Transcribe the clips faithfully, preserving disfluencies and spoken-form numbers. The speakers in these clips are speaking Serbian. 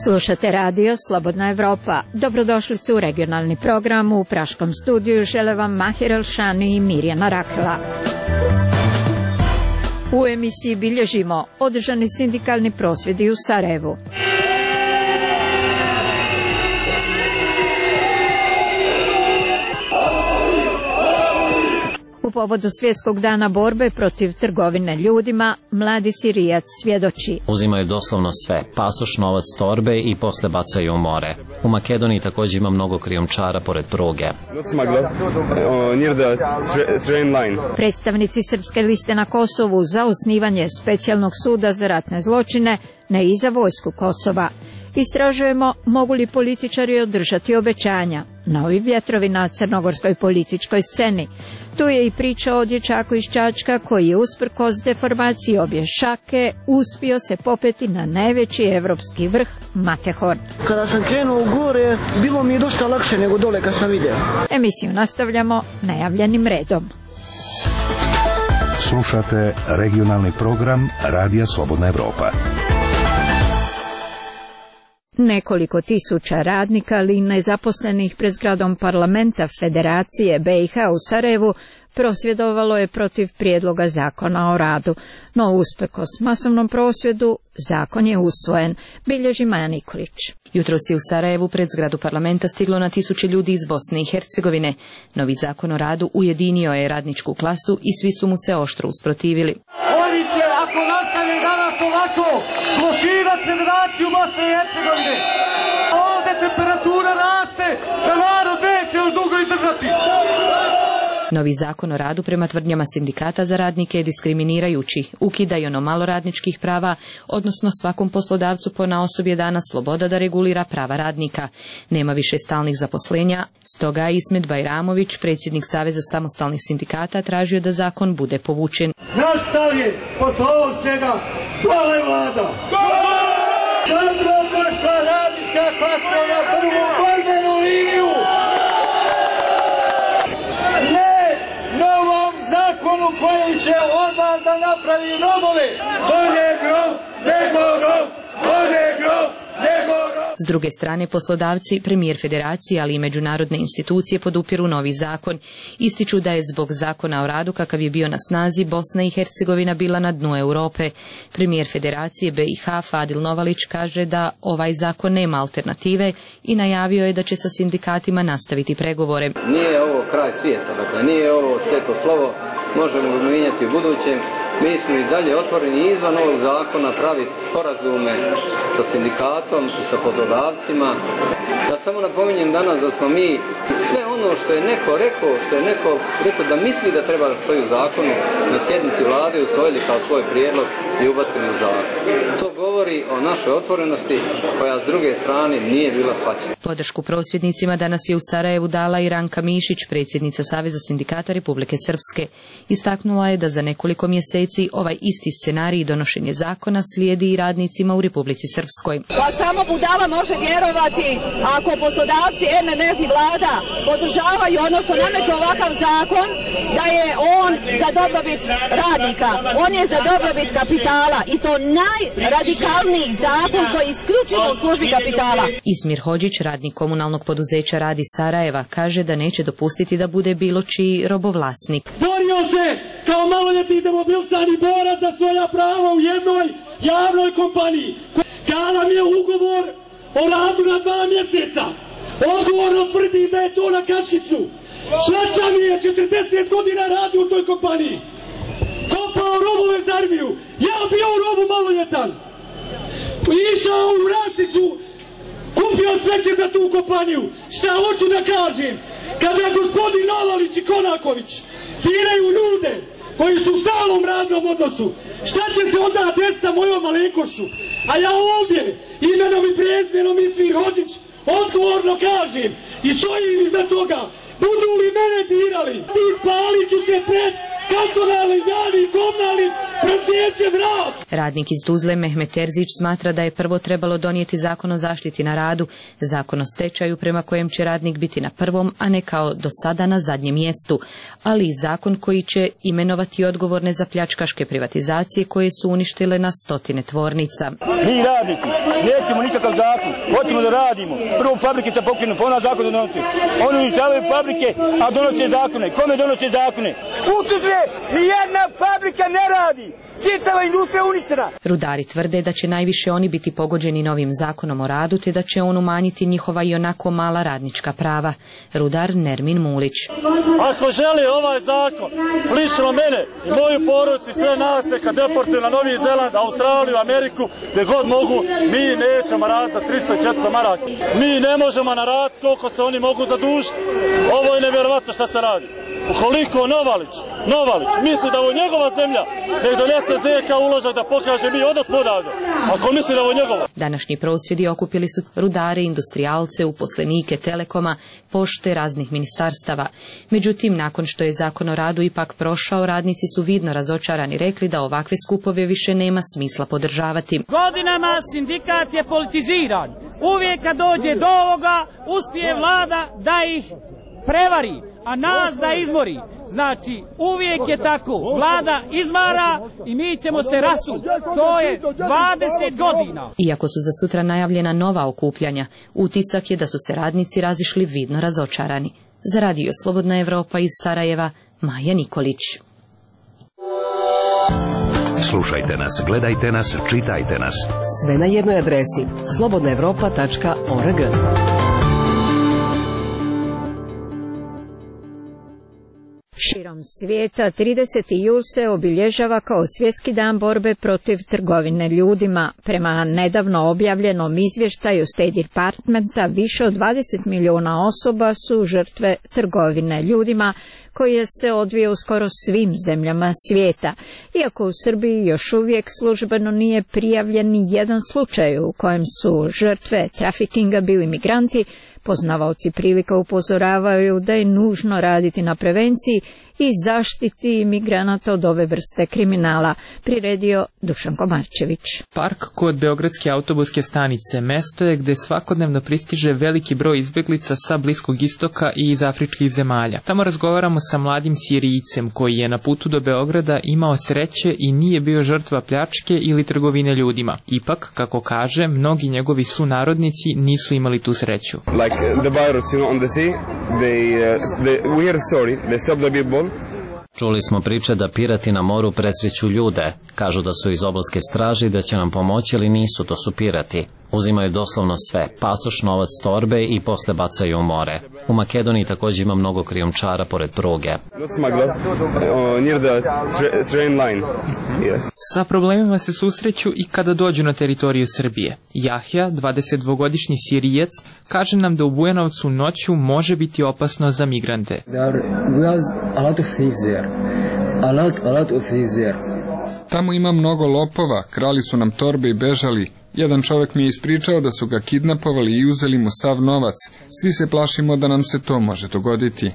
Slušate radio Slobodna Evropa. Dobrodošli u regionalni program. U Praškom studiju žele vam Mahir Elšani i Mirjana Rakla. U emisiji bilježimo održani sindikalni prosvjedi u Sarajevu. U povodu Svjetskog dana borbe protiv trgovine ljudima, mladi Sirijac svjedoči. Uzimaju doslovno sve, pasoš, novac, torbe i posle bacaju u more. U Makedoniji također ima mnogo krijumčara pored pruge. Predstavnici Srpske liste na Kosovu za osnivanje specijalnog suda za ratne zločine, ne i za vojsku Kosova. Istražujemo mogu li političari održati obećanja. Novi vjetrovi na crnogorskoj političkoj sceni. Tu je i priča o dječaku iz Čačka koji je usprkos deformaciji obje šake uspio se popeti na najveći evropski vrh Matterhorn. Kada sam krenuo u gore, bilo mi je dosta lakše nego dole kad sam vidio. Emisiju nastavljamo najavljenim redom. Slušate regionalni program Radija Slobodna Evropa. Nekoliko tisuća radnika ali nezaposlenih pred zgradom parlamenta Federacije B i H u Sarajevu prosvjedovalo je protiv prijedloga zakona o radu. No usprkos masovnom prosvjedu, zakon je usvojen, bilježi Maja Nikolić. Jutros je u Sarajevu pred zgradu parlamenta stiglo na tisuće ljudi iz Bosne i Hercegovine. Novi zakon o radu ujedinio je radničku klasu i svi su mu se oštro usprotivili. Oni će, ako nastave danas ovako, blokirati Federaciju Bosne i Hercegovine. Ovdje temperatura raste, da narod neće još dugo izdržati. Novi zakon o radu prema tvrdnjama sindikata za radnike je diskriminirajući, ukida i ono malo radničkih prava, odnosno svakom poslodavcu ponaosob je dana sloboda da regulira prava radnika. Nema više stalnih zaposlenja, stoga je Ismet Bajramović, predsjednik Saveza samostalnih sindikata, tražio da zakon bude povučen. Naš stav je, posle ovog svega, hvala je vlada! Dobro došla radnička klasa na prvu borbenu liniju! Novom zakonu koji će odmah da napravi robove. Bolje grob, nego rob, bolje grob, nego rob. S druge strane, poslodavci, premijer Federacije, ali i međunarodne institucije podupiru novi zakon. Ističu da je zbog zakona o radu kakav je bio na snazi Bosna i Hercegovina bila na dnu Europe. Premijer Federacije B i H Fadil Novalić kaže da ovaj zakon nema alternative i najavio je da će sa sindikatima nastaviti pregovore. Nije ovo kraj svijeta, dakle nije ovo sveto slovo, možemo ga mijenjati u budućem. Mi smo i dalje otvoreni izvan ovog zakona praviti sporazume sa sindikatom i sa poslodavcima. Ja samo napominjem danas da smo mi sve ono što je neko rekao, što je neko rekao da misli da treba da stoji u zakonu, na sjednici vlade usvojili kao svoj prijedlog i ubacili u zakon. To govori o našoj otvorenosti koja s druge strane nije bila shvaćena. Podršku prosvjednicima danas je u Sarajevu dala i Ranka Mišić, predsjednica Saveza sindikata Republike Srpske. Istaknula je da za nekoliko mjeseci ovaj isti scenarij donošenje zakona slijedi i radnicima u Republici Srpskoj. Pa samo budala može vjerovati ako poslodavci, M M F i vlada podržavaju, odnosno nameću ovakav zakon, da je on za dobrobit radnika. On je za dobrobit kapitala i to najradikalniji zakon koji je isključivo u službi kapitala. Ismir Hodžić, radnik komunalnog poduzeća Radi Sarajeva, kaže da neće dopustiti da bude bilo čiji robovlasnik. Borio se kao maloljetni demobilsani borac za svoja prava u jednoj javnoj kompaniji. Dala mi je ugovor o radu na dva mjeseca. Odgovorno tvrdi da je to na kačkicu. Švača mi je četrdeset godina radi u toj kompaniji. Kopao robove za armiju. Ja bio u robu maloljetan. Išao u Rasicu. Kupio smeće za tu kompaniju. Šta hoću da kažem? Kada gospodin Novalić i Konaković biraju ljude koji su u stalnom radnom odnosu, šta će se onda desiti sa mojom malenkošću? A ja ovdje, imenom i prezmenom Ismir Hodžić, odgovorno kažem i stojim iza toga, budu li mene dirali, i palit ću se pred kantonalnim, javnim, komunalnim Presjeće vrat! Radnik iz Tuzle Mehmet Terzić smatra da je prvo trebalo donijeti zakon o zaštiti na radu, zakon o stečaju prema kojem će radnik biti na prvom, a ne kao do sada na zadnjem mjestu, ali i zakon koji će imenovati odgovorne za pljačkaške privatizacije koje su uništile na stotine tvornica. Mi radnici nećemo nikakav zakon, hoćemo da radimo. Prvo fabrike se pokrenu, pa ona zakon da donosi. Oni uništavaju fabrike, a donose zakone. Kome donose zakone? Učestvuje, nijedna fabrika ne radi. Čitava industrija uništena. Rudari tvrde da će najviše oni biti pogođeni novim zakonom o radu, te da će on umanjiti njihova i onako mala radnička prava. Rudar Nermin Mulić. Ako želi ovaj zakon, lično mene i moju porodicu i sve nas neka deportuju na Novi Zeland, Australiju, Ameriku, gdje god mogu, mi nećemo raditi za tristo do četiristo maraka. Mi ne možemo naraditi koliko se oni mogu zadužiti. Ovo je nevjerovatno šta se radi. Ukoliko Novalić, Novalić misli da ovo je njegova zemlja, nek donese zeka uložak da pokaže mi odnos podaga. Ako misli da ovo je njegova. Današnji prosvjedi okupili su rudare, industrijalce, uposlenike Telekoma, pošte, raznih ministarstava. Međutim, nakon što je zakon o radu ipak prošao, radnici su vidno razočarani rekli da ovakve skupove više nema smisla podržavati. Godinama sindikat je politiziran. Uvijek kad dođe do ovoga, uspije vlada da ih prevari, a nas da izmori. Znači, uvijek je tako. Vlada izvara i mi ćemo se rasuti. To je dvadeset godina. Iako su za sutra najavljena nova okupljanja, utisak je da su se radnici razišli vidno razočarani. Za Radio Slobodna Evropa iz Sarajeva, Maja Nikolić. Slušajte nas, gledajte nas, čitajte nas. Sve na jednoj adresi slobodna evropa tačka org. Širom svijeta trideseti jul se obilježava kao Svjetski dan borbe protiv trgovine ljudima. Prema nedavno objavljenom izvještaju State Departmenta, više od dvadeset milijuna osoba su žrtve trgovine ljudima, koje se odvija u skoro svim zemljama svijeta. Iako u Srbiji još uvijek službeno nije prijavljen ni jedan slučaj u kojem su žrtve trafikinga bili migranti, poznavaoci prilika upozoravaju da je nužno raditi na prevenciji i zaštiti migranata od ove vrste kriminala, priredio Dušan Komarčević. Park kod Beogradske autobuske stanice mesto je gde svakodnevno pristiže veliki broj izbjeglica sa Bliskog istoka i iz afričkih zemalja. Tamo razgovaramo sa mladim Sirijcem koji je na putu do Beograda imao sreće i nije bio žrtva pljačke ili trgovine ljudima. Ipak, kako kaže, mnogi njegovi sunarodnici nisu imali tu sreću. Like the pirates, you know, on the sea, they, uh, they, we hear a story, they stop the people. Čuli smo priče da pirati na moru presreću ljude. Kažu da su iz obalske straže i da će nam pomoći, ali nisu, to su pirati. Uzimaju doslovno sve, pasoš, novac, torbe i posle bacaju u more. U Makedoniji također ima mnogo krijumčara pored pruge. Sa problemima se susreću i kada dođu na teritoriju Srbije. Jahja, dvadesetdvogodišnji Sirijac, kaže nam da u Bujanovcu noću može biti opasno za migrante. Tamo ima mnogo lopova, krali su nam torbe i bežali. Jedan čovjek mi je ispričao da su ga kidnapovali i uzeli mu sav novac. Svi se plašimo da nam se to može dogoditi.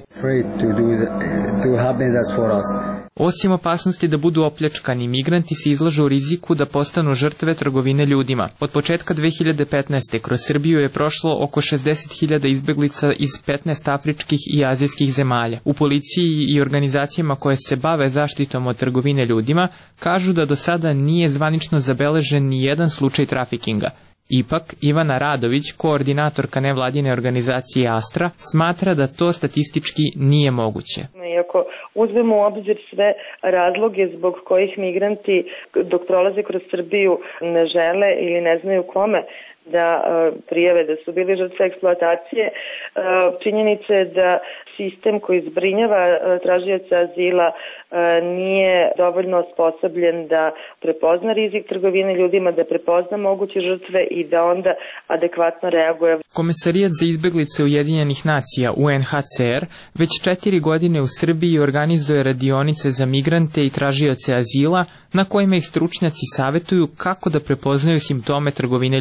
Osim opasnosti da budu opljačkani, migranti se izlažu u riziku da postanu žrtve trgovine ljudima. Od početka dve hiljade petnaeste. kroz Srbiju je prošlo oko šezdeset hiljada izbeglica iz petnaest afričkih i azijskih zemalja. U policiji i organizacijama koje se bave zaštitom od trgovine ljudima kažu da do sada nije zvanično zabeležen ni jedan slučaj trafikinga. Ipak, Ivana Radović, koordinatorka nevladine organizacije Astra, smatra da to statistički nije moguće. Iako uzmemo u obzir sve razloge zbog kojih migranti dok prolaze kroz Srbiju ne žele ili ne znaju kome da prijave da su bili žrtve eksploatacije, činjenica je da sistem koji zbrinjava tražioca azila nije dovoljno osposobljen da prepozna rizik trgovine ljudima, da prepozna moguće žrtve i da onda adekvatno reaguje. Komesarijat za izbeglice Ujedinjenih nacija U N H C R već četiri godine u Srbiji organizuje radionice za migrante i tražioce azila na kojima ih stručnjaci savjetuju kako da prepoznaju simptome trgovine ljudima.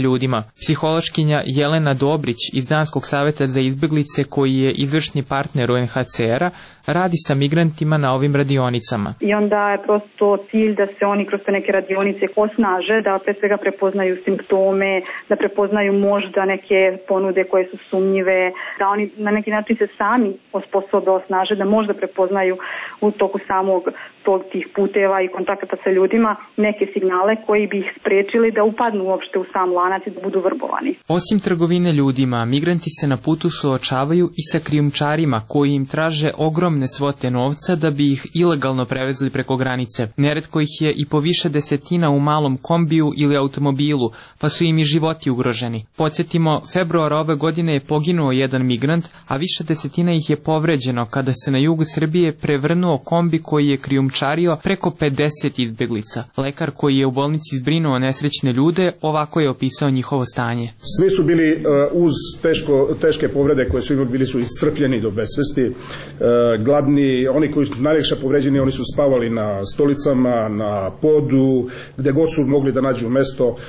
Psihološkinja Jelena Dobrić iz Danskog saveta za izbeglice, koji je izvršni partner U N H C R-a, radi sa migrantima na ovim radionicama. I onda je prosto cilj da se oni kroz te neke radionice osnaže, da pre svega prepoznaju simptome, da prepoznaju možda neke ponude koje su sumnjive, da oni na neki način se sami osposobe, osnaže, da možda prepoznaju u toku samog tog tih puteva i kontakata sa ljudima neke signale koji bi ih sprečili da upadnu uopšte u sam lanac i da budu vrbovani. Osim trgovine ljudima, migranti se na putu suočavaju i sa krijumčarima koji im traže ogromne svote novca da bi ih ilegalno prevezli preko granice. Neretko ih je i po više desetina u malom kombiju ili automobilu, pa su im i životi ugroženi. Podsjetimo, februara ove godine je poginuo jedan migrant, a više desetina ih je povređeno kada se na jugu Srbije prevrnuo kombi koji je krijumčario preko pedeset izbeglica. Lekar koji je u bolnici zbrinuo nesrećne ljude ovako je opisao njihovo stanje. Svi su bili uh, uz teško, teške povrede koje su imali, bili su iscrpljeni do besvesti, uh, gladni, oni koji su najljepše povređeni, oni su spavali na stolicama, na podu, gde god su mogli da nađu mesto. Uh,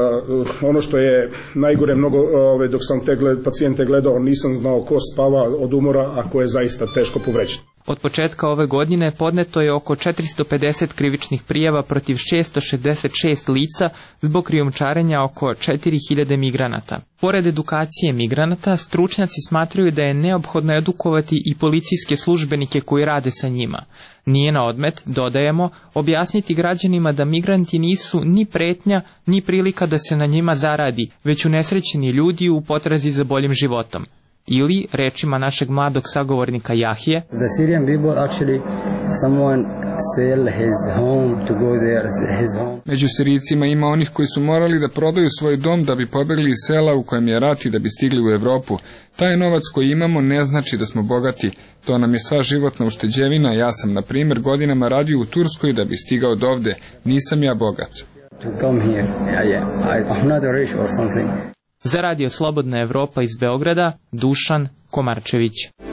ono što je najgore, mnogo, uh, dok sam te gled, pacijente gledao, nisam znao ko spava od umora, a ko je zaista teško povređen. Od početka ove godine podneto je oko četiristo pedeset krivičnih prijava protiv šesto šezdeset šest lica zbog krijumčarenja oko četiri hiljade migranata. Pored edukacije migranata, stručnjaci smatraju da je neophodno edukovati i policijske službenike koji rade sa njima. Nije na odmet, dodajemo, objasniti građanima da migranti nisu ni pretnja, ni prilika da se na njima zaradi, već unesrećeni ljudi u potrazi za boljim životom. Ili, rečima našeg mladog sagovornika Jahije, The Syrian people actually someone sell his home to go there, his home. Među Sirijcima ima onih koji su morali da prodaju svoj dom da bi pobegli iz sela u kojem je rat i da bi stigli u Evropu. Taj novac koji imamo ne znači da smo bogati. To nam je sva životna ušteđevina. Ja sam, na primjer, godinama radio u Turskoj da bi stigao dovde. Nisam ja bogat. To come here. Yeah, yeah. I, I'm not rich or something. Za radio Slobodna Evropa iz Beograda, Dušan Komarčević.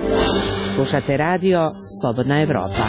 Slušate radio Slobodna Evropa.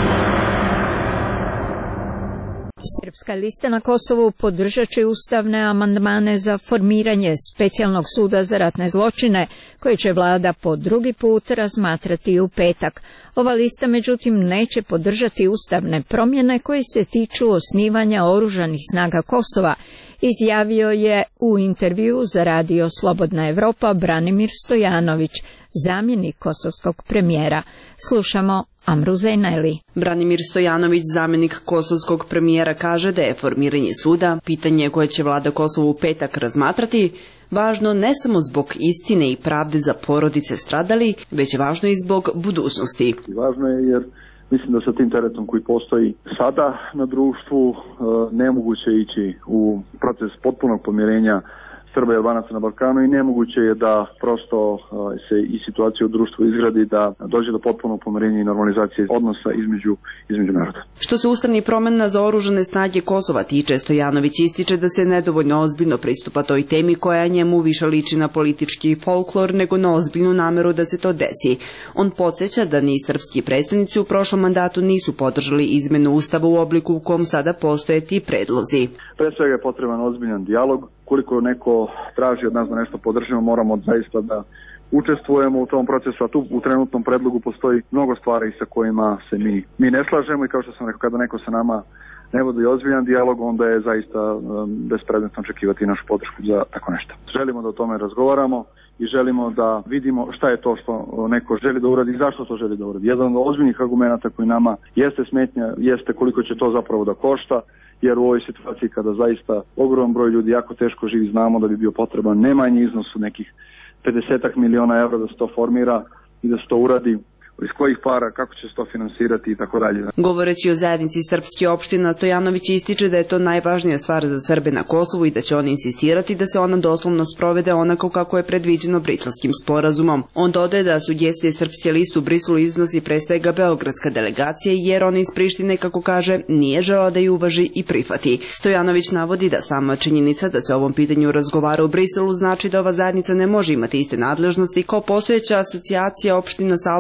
Srpska lista na Kosovu podržat će ustavne amandmane za formiranje specijalnog suda za ratne zločine, koje će vlada po drugi put razmatrati u petak. Ova lista međutim neće podržati ustavne promjene koje se tiču osnivanja oružanih snaga Kosova, izjavio je u intervju za radio Slobodna Evropa Branimir Stojanović, zamjenik kosovskog premijera. Slušamo Amru Zejnajli. Branimir Stojanović, zamjenik kosovskog premijera, kaže da je formiranje suda pitanje koje će vlada Kosovo u petak razmatrati važno ne samo zbog istine i pravde za porodice stradali, već važno i zbog budućnosti. Važno je jer mislim da sa tim teretom koji postoji sada na društvu nemoguće ići u proces potpunog pomirenja Srba i Albanaca na Balkanu i nemoguće je da prosto se i situacija u društvu izgradi, da dođe do potpunog pomirenja i normalizacije odnosa između, između naroda. Što se ustavnih promjena za oružane snage Kosova tiče, Stojanović ističe da se nedovoljno ozbiljno pristupa toj temi koja njemu više liči na politički folklor nego na ozbiljnu nameru da se to desi. On podsjeća da ni srpski predstavnici u prošlom mandatu nisu podržali izmenu ustava u obliku u kom sada postoje ti predlozi. Pre svega je potreban ozbiljan dijalog. Koliko neko traži od nas da nešto podržimo, moramo zaista da učestvujemo u tom procesu, a tu u trenutnom predlogu postoji mnogo stvari sa kojima se mi, mi ne slažemo i kao što sam rekao, kada neko sa nama ne vodi ozbiljan dijalog, onda je zaista um, bespredmetno očekivati našu podršku za tako nešto. Želimo da o tome razgovaramo i želimo da vidimo šta je to što neko želi da uradi i zašto to želi da uradi. Jedan od ozbiljnih argumenta koji nama jeste smetnja, jeste koliko će to zapravo da košta, jer u ovoj situaciji kada zaista ogroman broj ljudi jako teško živi, znamo da bi bio potreban ne manji iznos od nekih pedeset miliona evra da se to formira i da se to uradi. Iz kojih para, kako će se to finansirati i tako dalje. Govoreći o zajednici srpske opština, Stojanović ističe da je to najvažnija stvar za Srbe na Kosovu i da će on insistirati da se ona doslovno sprovede onako kako je predviđeno Briselskim sporazumom. On dodaje da sugestije srpske liste u Briselu iznosi pre svega beogradska delegacija, jer on iz Prištine, kako kaže, nije želeo da ju uvaži i prihvati. Stojanović navodi da sama činjenica da se o ovom pitanju razgovara u Briselu znači da ova zajednica ne može imati iste nadležnosti kao postojeća asocijacija opština sa albanskom većinom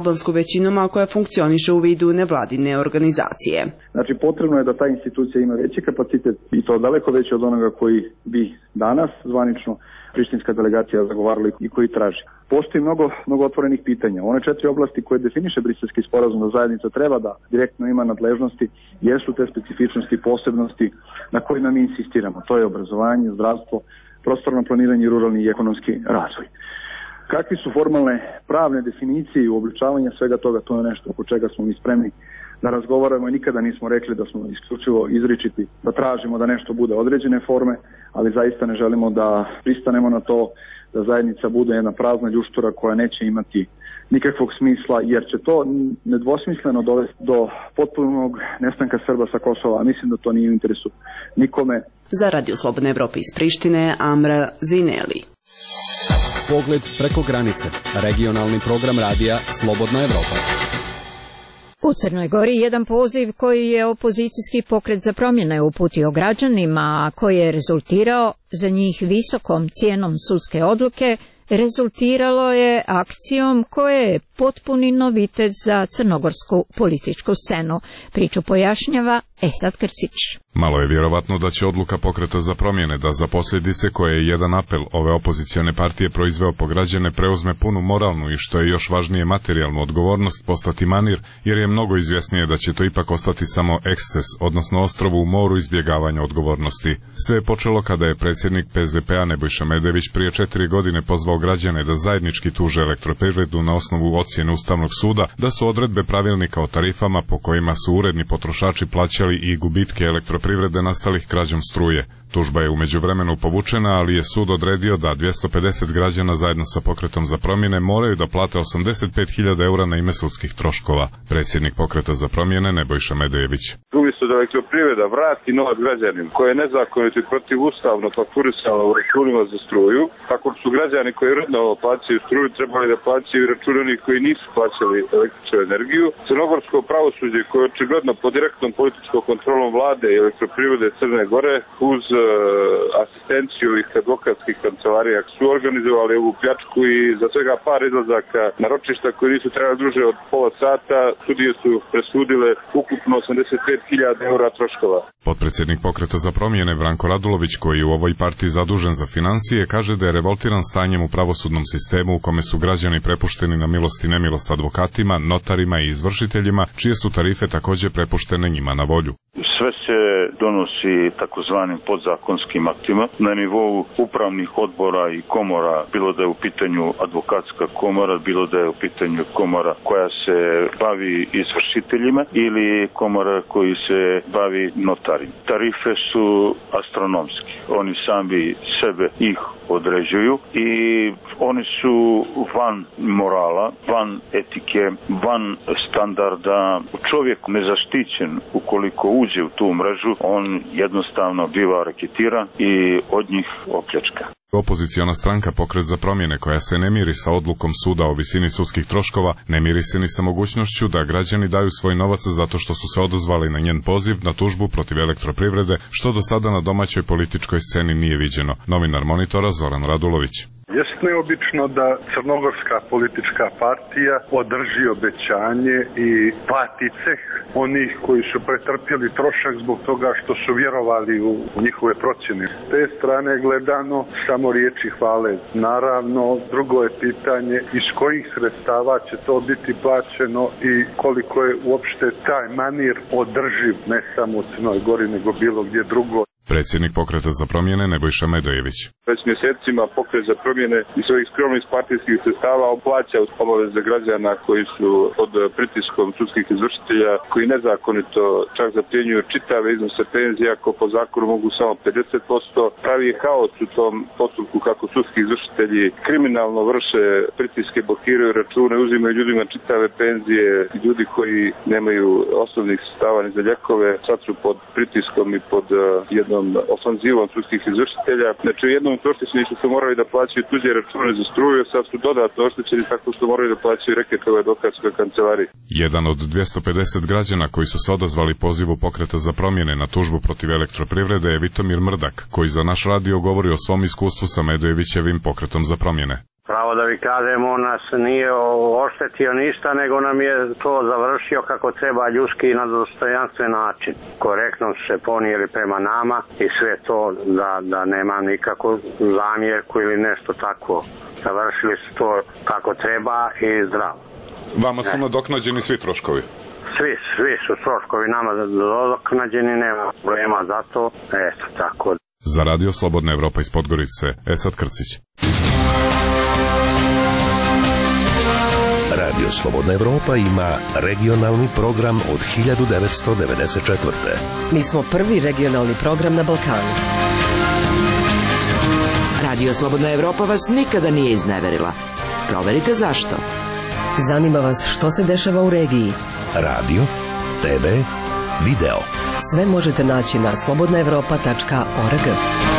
većinom, a koja funkcioniše u vidu nevladine organizacije. Znači, potrebno je da ta institucija ima veći kapacitet i to daleko veći od onoga koji bi danas zvanično prištinska delegacija zagovarala i koji traži. Postoji mnogo, mnogo otvorenih pitanja. One četiri oblasti koje definiše Briselski sporazum da zajednica treba da direktno ima nadležnosti jesu te specifičnosti i posebnosti na kojima mi insistiramo. To je obrazovanje, zdravstvo, prostorno planiranje i ruralni i ekonomski razvoj. Kakvi su formalne pravne definicije i uobličavanja svega toga, to je nešto oko čega smo mi spremni da razgovaramo i nikada nismo rekli da smo isključivo izričiti, da tražimo da nešto bude određene forme, ali zaista ne želimo da pristanemo na to da zajednica bude jedna prazna ljuštura koja neće imati nikakvog smisla, jer će to nedvosmisleno dovesti do potpunog nestanka Srba sa Kosova, a mislim da to nije u interesu nikome. Za Radio Slobodne Evrope iz Prištine, Amra Zineli. Pogled preko granice. Regionalni program radija Slobodna Evropa. U Crnoj Gori jedan poziv koji je opozicijski pokret za promjene uputio građanima, a koji je rezultirao za njih visokom cijenom sudske odluke, rezultiralo je akcijom koja je potpuni novitet za crnogorsku političku scenu. Priču pojašnjava Esad Krcić. Malo je vjerovatno da će odluka pokreta za promjene da za posljedice koje je jedan apel ove opozicione partije proizveo po građane preuzme punu moralnu i što je još važnije materijalnu odgovornost postati manir, jer je mnogo izvjesnije da će to ipak ostati samo eksces, odnosno ostrovo u moru izbjegavanja odgovornosti. Sve je počelo kada je predsjednik P Z P-a Nebojša Medević prije četiri godine pozvao građane da zajednički tuže elektroprivredu na osnovu ocjene Ustavnog suda da su odredbe pravilnika o tarifama po kojima su uredni potrošači plaćali i gubitke elektroprivrede nastalih krađom struje. Tužba je u međuvremenu povučena, ali je sud odredio da dvjesto pedeset građana zajedno sa pokretom za promjene moraju da plate osamdeset pet hiljada eura na ime sudskih troškova. Predsjednik pokreta za promjene Nebojša Medejević. Umjesto da elektroprivreda vrati novac građanima koje je nezakonito i protivustavno fakturisala u računima za struju, tako su građani koji redno plaćaju struju trebali da plaćaju i račune onih koji nisu plaćali električnu energiju. Crnogorsko pravosuđe koje je očigledno pod direktnom političkom kontrolom vlade i elektroprivrede Crne Gore uz asistenciju ih advokatskih kancelarija su organizovali ovu pljačku i za svega par izlazaka na ročišta koji nisu trebali duže od pola sata, sudije su presudile ukupno osamdeset pet hiljada eura troškova. Potpredsjednik pokreta za promjene Branko Radulović, koji je u ovoj partiji zadužen za financije, kaže da je revoltiran stanjem u pravosudnom sistemu u kome su građani prepušteni na milost i nemilost advokatima, notarima i izvršiteljima, čije su tarife također prepuštene njima na volju. Sve se donosi takozvanim podzakonskim aktima na nivou upravnih odbora i komora, bilo da je u pitanju advokatska komora, bilo da je u pitanju komora koja se bavi izvršiteljima ili komora koji se bavi notarima. Tarife su astronomski. Oni sami sebe ih određuju i oni su van morala, van etike, van standarda. Čovjek nezaštićen ukoliko uđe u tu mrežu, on jednostavno biva reketiran i od njih opljačka. Opoziciona stranka Pokret za promjene, koja se ne miri sa odlukom suda o visini sudskih troškova, ne miri se ni sa mogućnošću da građani daju svoj novac zato što su se odazvali na njen poziv na tužbu protiv elektroprivrede, što do sada na domaćoj političkoj sceni nije viđeno. Novinar Monitora Zoran Radulović. Jest neobično da crnogorska politička partija održi obećanje i plati ceh onih koji su pretrpjeli trošak zbog toga što su vjerovali u njihove procjene. S te strane gledano samo riječi hvale. Naravno, drugo je pitanje iz kojih sredstava će to biti plaćeno i koliko je uopšte taj manir održiv ne samo u Crnoj Gori nego bilo gdje drugo. Predsjednik pokreta za promjene Nebojša Medojević. Već mjesecima pokret za promjene iz svojih skromnih partijskih sredstava oplaća obaveze građana koji su pod pritiskom sudskih izvršitelja, koji nezakonito čak zapljenjuju čitave iznose penzija, ako po zakonu mogu samo pedeset posto. Pravi haos u tom postupku kako sudski izvršitelji kriminalno vrše pritiske, blokiraju račune, uzimaju ljudima čitave penzije. Ljudi koji nemaju osnovnih sredstava ni za lijekove, sad su pod pritiskom i pod jednom ofanzivom sudskih izvršitelja. Znači u jednom oštećeni što su morali da plaćaju tuđe račune za struju, sad su dodatno oštećeni tako što moraju da plaćaju reketove advokatskoj kancelariji. Jedan od dvjesto pedeset građana koji su se odazvali pozivu pokreta za promjene na tužbu protiv elektroprivrede je Vitomir Mrdak, koji za naš radio govori o svom iskustvu sa Medojevićevim pokretom za promjene. Pravo da vi kažem, on nas nije oštetio ništa, nego nam je to završio kako treba, ljudski na dostojanstven način. Korektno se ponijeli prema nama i sve to da, da nema nikakvu zamjerku ili nešto tako. Završili su to kako treba i zdravo. Vama su nadoknađeni svi troškovi? Svi, svi su troškovi nama nadoknađeni, nema problema za to, eto tako. Za Radio Slobodna Evropa iz Podgorice, Esad Krcić. Radio Slobodna Evropa ima regionalni program od hiljadu devetsto devedeset četvrte. Mi smo prvi regionalni program na Balkanu. Radio Slobodna Evropa vas nikada nije izneverila. Proverite zašto. Zanima vas što se dešava u regiji. Radio, te ve, video. Sve možete naći na slobodna evropa tačka org.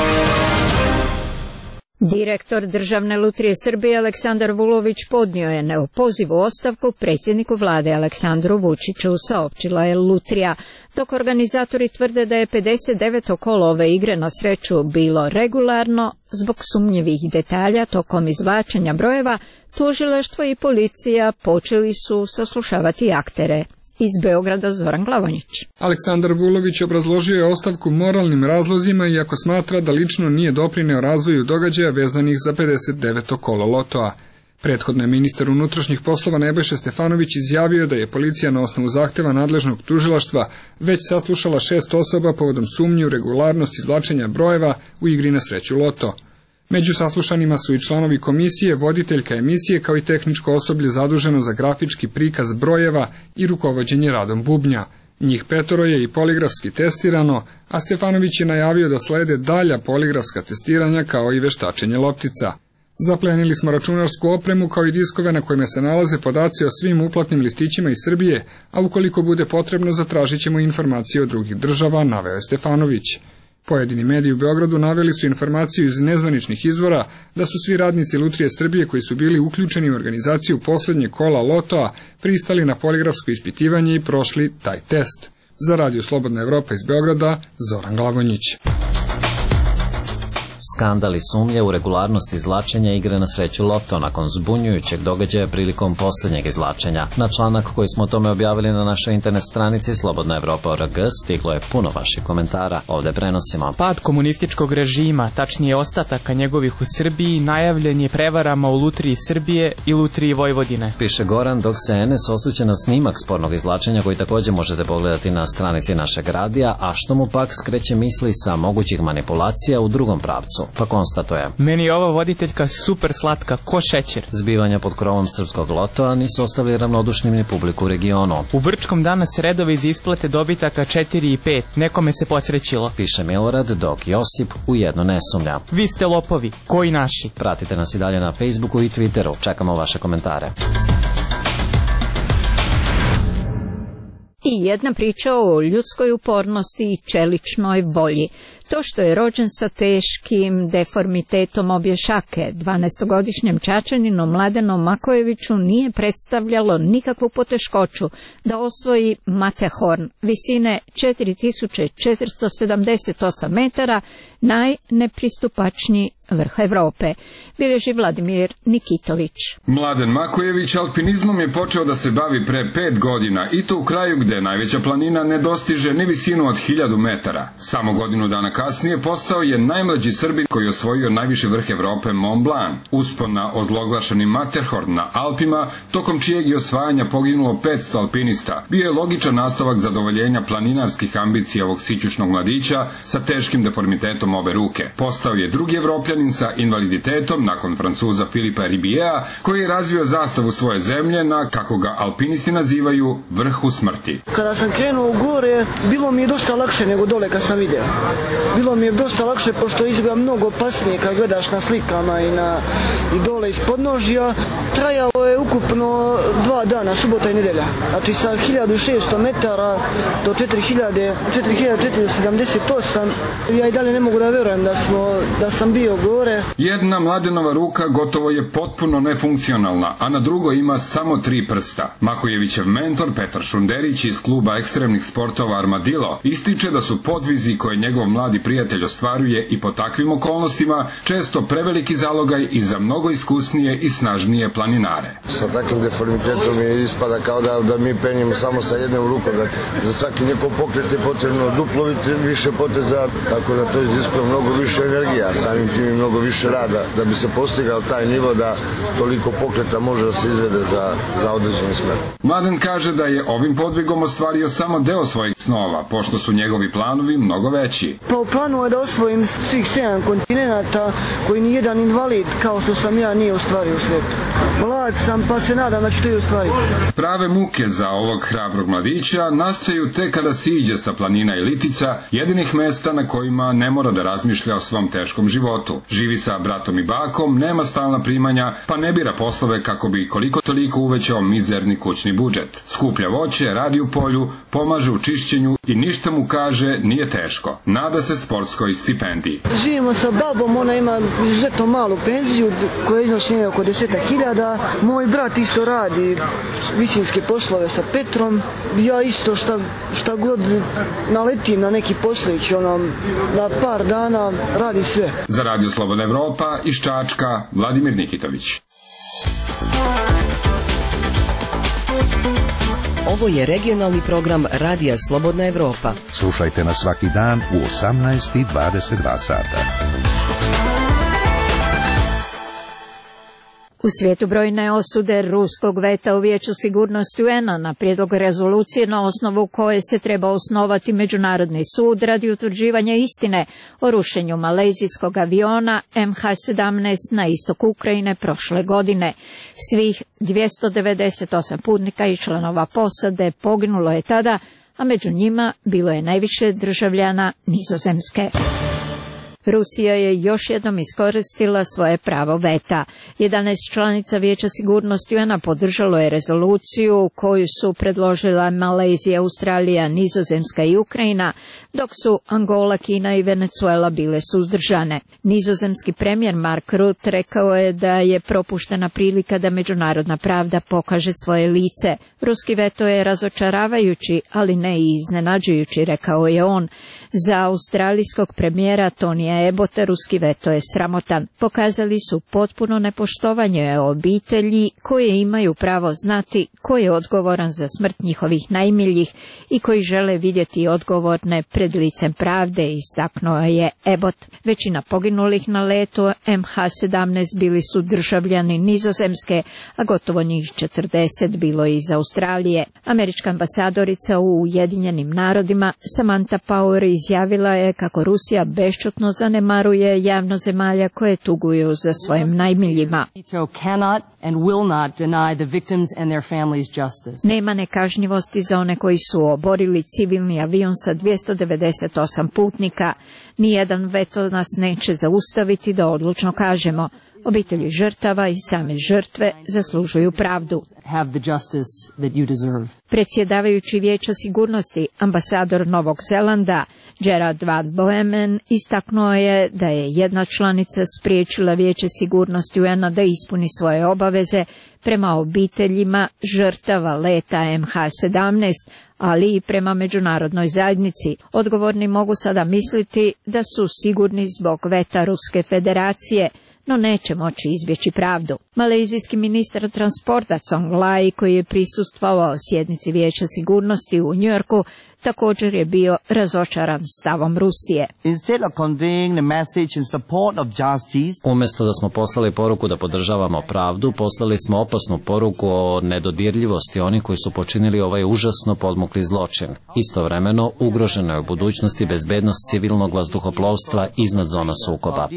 Direktor Državne lutrije Srbije Aleksandar Vulović podnio je neopozivu ostavku predsjedniku vlade Aleksandru Vučiću, saopćila je Lutrija, dok organizatori tvrde da je pedeset deveto kolo ove igre na sreću bilo regularno. Zbog sumnjivih detalja tokom izvlačenja brojeva, tužilaštvo i policija počeli su saslušavati aktere. Iz Beograda Zoran Glavonjić. Aleksandar Vulović obrazložio je ostavku moralnim razlozima, iako smatra da lično nije doprineo razvoju događaja vezanih za pedeset deveto kolo lotoa. Prethodno je ministar unutrašnjih poslova Nebojša Stefanović izjavio da je policija na osnovu zahteva nadležnog tužilaštva već saslušala šest osoba povodom sumnji u regularnost izvlačenja brojeva u igri na sreću loto. Među saslušanima su i članovi komisije, voditeljka emisije kao i tehničko osoblje zaduženo za grafički prikaz brojeva i rukovođenje radom bubnja. Njih petoro je i poligrafski testirano, a Stefanović je najavio da slede dalja poligrafska testiranja kao i veštačenje loptica. Zaplenili smo računarsku opremu kao i diskove na kojima se nalaze podaci o svim uplatnim listićima iz Srbije, a ukoliko bude potrebno zatražit ćemo informacije od drugih država, naveo je Stefanović. Pojedini mediji u Beogradu naveli su informaciju iz nezvaničnih izvora da su svi radnici Lutrije Srbije koji su bili uključeni u organizaciju poslednje kola lotoa pristali na poligrafsko ispitivanje i prošli taj test. Za Radio Slobodna Evropa iz Beograda, Zoran Glavonjić. Skandal i sumnje u regularnost izvlačenja igre na sreću loto nakon zbunjujućeg događaja prilikom posljednjeg izvlačenja. Na članak koji smo o tome objavili na našoj internet stranici Slobodna Evropa org stiglo je puno vaših komentara. Ovde prenosimo. Pad komunističkog režima, tačnije ostataka njegovih u Srbiji, najavljen je prevarama u Lutriji Srbije i Lutriji Vojvodine. Piše Goran, dok se Enes osvrće na snimak spornog izvlačenja koji također možete pogledati na stranici našeg radija, a što mu pak skreće misli sa mogućih manipulacija u drugom pravcu. Pa konstatuje. Meni je ova voditeljka super slatka, ko šećer. Zbivanja pod krovom srpskog lotoa nisu ostali ravnodušnim ni publiku u regionu. U Brčkom danas redovi iz isplate dobitaka četiri i pet. Nekome se posrećilo. Piše Milorad, dok Josip u jedno ne sumnja. Vi ste lopovi, koji naši. Pratite nas i dalje na Facebooku i Twitteru. Čekamo vaše komentare. I jedna priča o ljudskoj upornosti i čeličnoj volji. To što je rođen sa teškim deformitetom obje šake, dvanaestogodišnjem Čačaninu Mladenu Makojeviću nije predstavljalo nikakvu poteškoću da osvoji Matterhorn, visine četiri tisuće četiristo sedamdeset osam metara, najnepristupačniji vrh Evrope, bilježi Vladimir Nikitović. Mladen Makojević alpinizmom je počeo da se bavi pre pet godina i to u kraju gde najveća planina ne dostiže ni visinu od hiljadu metara. Samo godinu dana kasnije postao je najmlađi Srbin koji je osvojio najviši vrh Evrope Mont Blanc. Uspon na ozloglašeni Matterhorn na Alpima, tokom čijeg je osvajanja poginulo petsto alpinista, bio je logičan nastavak zadovoljenja planinarskih ambicija ovog sićušnog mladića sa teškim deformitetom obe ruke. Postao je drugi Evropljanin sa invaliditetom nakon Francuza Filipa Ribiera, koji je razvio zastavu svoje zemlje na, kako ga alpinisti nazivaju, vrhu smrti. Kada sam krenuo u gore, bilo mi je dosta lakše nego dole kad sam video. Bilo mi je dosta lakše pošto izgleda mnogo opasnije kad gledaš na slikama i, na, i dole iz podnožja. Trajalo To je ukupno dva dana, subota i nedelja. Znači sa hiljadu šesto metara do četiri hiljade četiristo sedamdeset osam. Ja i dalje ne mogu da verujem da, smo, da sam bio gore. Jedna Mladenova ruka gotovo je potpuno nefunkcionalna, a na drugoj ima samo tri prsta. Makojevićev mentor Petar Šunderić iz kluba ekstremnih sportova Armadillo ističe da su podvizi koje njegov mladi prijatelj ostvaruje i po takvim okolnostima često preveliki zalogaj i za mnogo iskusnije i snažnije planinare. Sa takvim deformitetom je ispada kao da, da mi penjemo samo sa jednom rukom. Da za svaki njegov pokret je potrebno duplo više poteza, tako da to iziskuje mnogo više energija, samim tim i mnogo više rada da bi se postigao taj nivo da toliko pokreta može da se izvede za, za određeni smer. Mladen kaže da je ovim podvigom ostvario samo deo svojih snova, pošto su njegovi planovi mnogo veći. Pa u planu je da osvojim svih sedam kontinenata koji ni jedan invalid kao što sam ja nije ostvario u svijetu. Mlad sam pa se nadam da ću to i ostvariti. Prave muke za ovog hrabrog mladića nastaju tek kada siđe sa planina Ilitica, jedinih mesta na kojima ne mora da razmišlja o svom teškom životu. Živi sa bratom i bakom, nema stalna primanja, pa ne bira poslove kako bi koliko toliko uvećao mizerni kućni budžet. Skuplja voće, radi u polju, pomaže u čišćenju i ništa mu kaže nije teško. Nada se sportskoj stipendiji. Živimo sa babom, ona ima izuzetno malu penziju koja iznosi oko deset hiljada. Moj brat isto radi visinske poslove sa Petrom. Ja isto šta, šta god naletim na neki poslić, ono, na par dana radi sve. Za Radio Slobodna Evropa iz Čačka, Vladimir Nikitović. Ovo je regionalni program Radija Slobodna Evropa. Slušajte nas svaki dan u osamnaest i dvadeset dva sata. U svijetu brojne osude ruskog veta u Vijeću sigurnosti U N A na prijedlog rezolucije na osnovu koje se treba osnovati Međunarodni sud radi utvrđivanja istine o rušenju malezijskog aviona M H sedamnaest na istok Ukrajine prošle godine. Svih dvjesto devedeset osam putnika i članova posade poginulo je tada, a među njima bilo je najviše državljana Nizozemske. Rusija je još jednom iskoristila svoje pravo veta. jedanaest članica Vijeća sigurnosti U N A podržalo je rezoluciju koju su predložila Malezija, Australija, Nizozemska i Ukrajina, dok su Angola, Kina i Venezuela bile suzdržane. Nizozemski premijer Mark Rutte rekao je da je propuštena prilika da međunarodna pravda pokaže svoje lice. Ruski veto je razočaravajući, ali ne i iznenađujući, rekao je on. Za australijskog premijera Tonija Ebota ruski veto je sramotan. Pokazali su potpuno nepoštovanje obitelji koje imaju pravo znati ko je odgovoran za smrt njihovih najmiljih i koji žele vidjeti odgovorne pred licem pravde, istaknuo je Ebot. Većina poginulih na letu M H sedamnaest bili su državljani Nizozemske, a gotovo njih četrdeset bilo je iz Australije. Američka ambasadorica u Ujedinjenim narodima Samantha Power izjavila je kako Rusija bešćutno zanemaruje javno zemalja koje tuguju za svojim najmiljima. Nema nekažnjivosti za one koji su oborili civilni avion sa dvjesto devedeset osam putnika. Nijedan veto nas neće zaustaviti da odlučno kažemo. Obitelji žrtava i same žrtve zaslužuju pravdu. Predsjedavajući Vijeća sigurnosti, ambasador Novog Zelanda Gerard Van Boemen istaknuo je da je jedna članica spriječila Vijeće sigurnosti U N A da ispuni svoje obaveze prema obiteljima žrtava leta M H sedamnaest, ali i prema međunarodnoj zajednici. Odgovorni mogu sada misliti da su sigurni zbog veta Ruske federacije, no neće moći izbjeći pravdu. Malezijski ministar transporta Cong Lai, koji je prisustvovao sjednici Vijeća sigurnosti u Njujorku, također je bio razočaran stavom Rusije. Umjesto da smo poslali poruku da podržavamo pravdu, poslali smo opasnu poruku o nedodirljivosti onih koji su počinili ovaj užasno podmukli zločin. Istovremeno, ugrožena je u budućnosti bezbednost civilnog vazduhoplovstva iznad zona sukoba.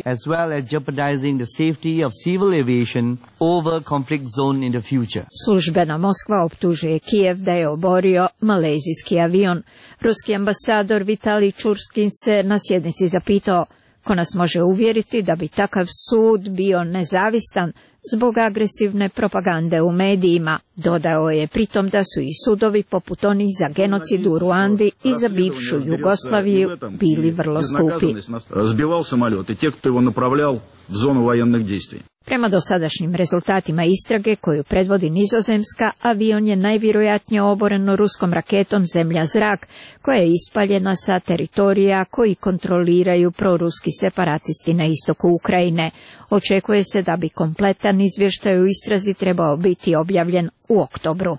Službena Moskva optužuje Kijev da je oborio malezijski avion. Ruski ambasador Vitalij Čurskin se na sjednici zapitao ko nas može uvjeriti da bi takav sud bio nezavistan zbog agresivne propagande u medijima. Dodao je pritom da su i sudovi poput onih za genocid u Ruandi i za bivšu Jugoslaviju bili vrlo skupi. Sbivao samoljet i те, кто его направлял в зону военных действий. Prema dosadašnjim rezultatima istrage koju predvodi Nizozemska, avion je najvjerojatnije oboreno ruskom raketom Zemlja-zrak, koja je ispaljena sa teritorija koji kontroliraju proruski separatisti na istoku Ukrajine. Očekuje se da bi kompletan izvještaj u istrazi trebao biti objavljen u oktobru.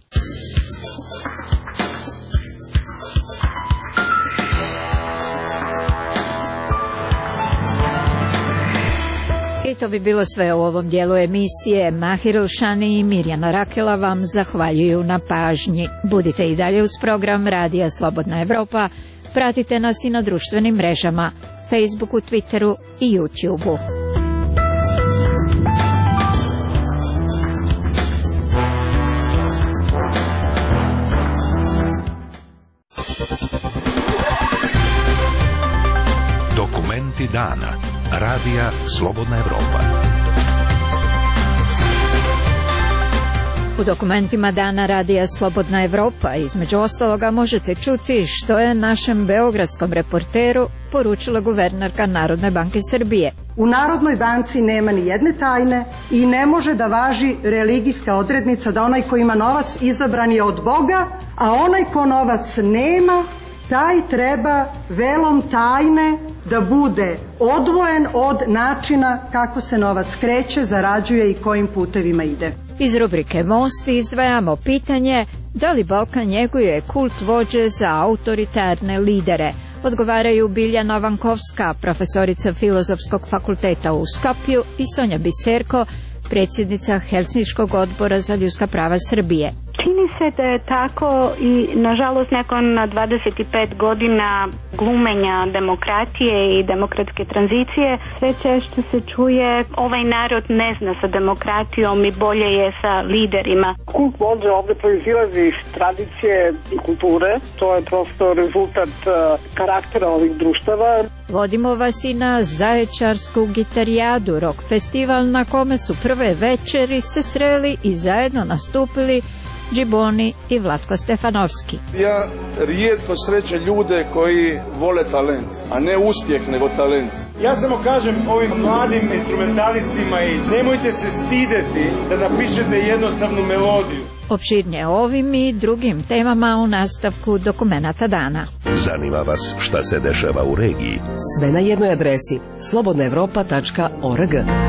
I to bi bilo sve u ovom dijelu emisije. Mahir Elšani i Mirjana Rakela vam zahvaljuju na pažnji. Budite i dalje uz program Radija Slobodna Evropa. Pratite nas i na društvenim mrežama, Facebooku, Twitteru i YouTubeu. Dokumenti dana. Radija Slobodna Evropa. U dokumentima dana Radija Slobodna Evropa između ostaloga možete čuti što je našem beogradskom reporteru poručila guvernerka Narodne banke Srbije. U Narodnoj banci nema ni jedne tajne i ne može da važi religijska odrednica da onaj ko ima novac izabran je od Boga, a onaj ko novac nema, taj treba velom tajne da bude odvojen od načina kako se novac kreće, zarađuje i kojim putevima ide. Iz rubrike Most izdvajamo pitanje da li Balkan njeguje kult vođe za autoritarne lidere. Odgovaraju Biljana Vankovska, profesorica Filozofskog fakulteta u Skopju, i Sonja Biserko, predsjednica Helsinškog odbora za ljudska prava Srbije. Čini se da je tako i nažalost nakon dvadeset pet godina glumenja demokratije i demokratske tranzicije sve češće se čuje ovaj narod ne zna sa demokratijom i bolje je sa liderima. Kult vođe ovdje proizilazi iz tradicije i kulture, to je prosto rezultat uh, karaktera ovih društava. Vodimo vas i na Zaječarsku gitarijadu, rock festival na kome su prve večeri se sreli i zajedno nastupili Džiboni i Vlatko Stefanovski. Ja rijetko srećem ljude koji vole talent, a ne uspjeh nego talent. Ja samo kažem ovim mladim instrumentalistima i nemojte se stideti da napišete jednostavnu melodiju. Opširnije ovim i drugim temama u nastavku dokumenata dana. Zanima vas šta se dešava u regiji? Sve na jednoj adresi slobodna evropa tačka org.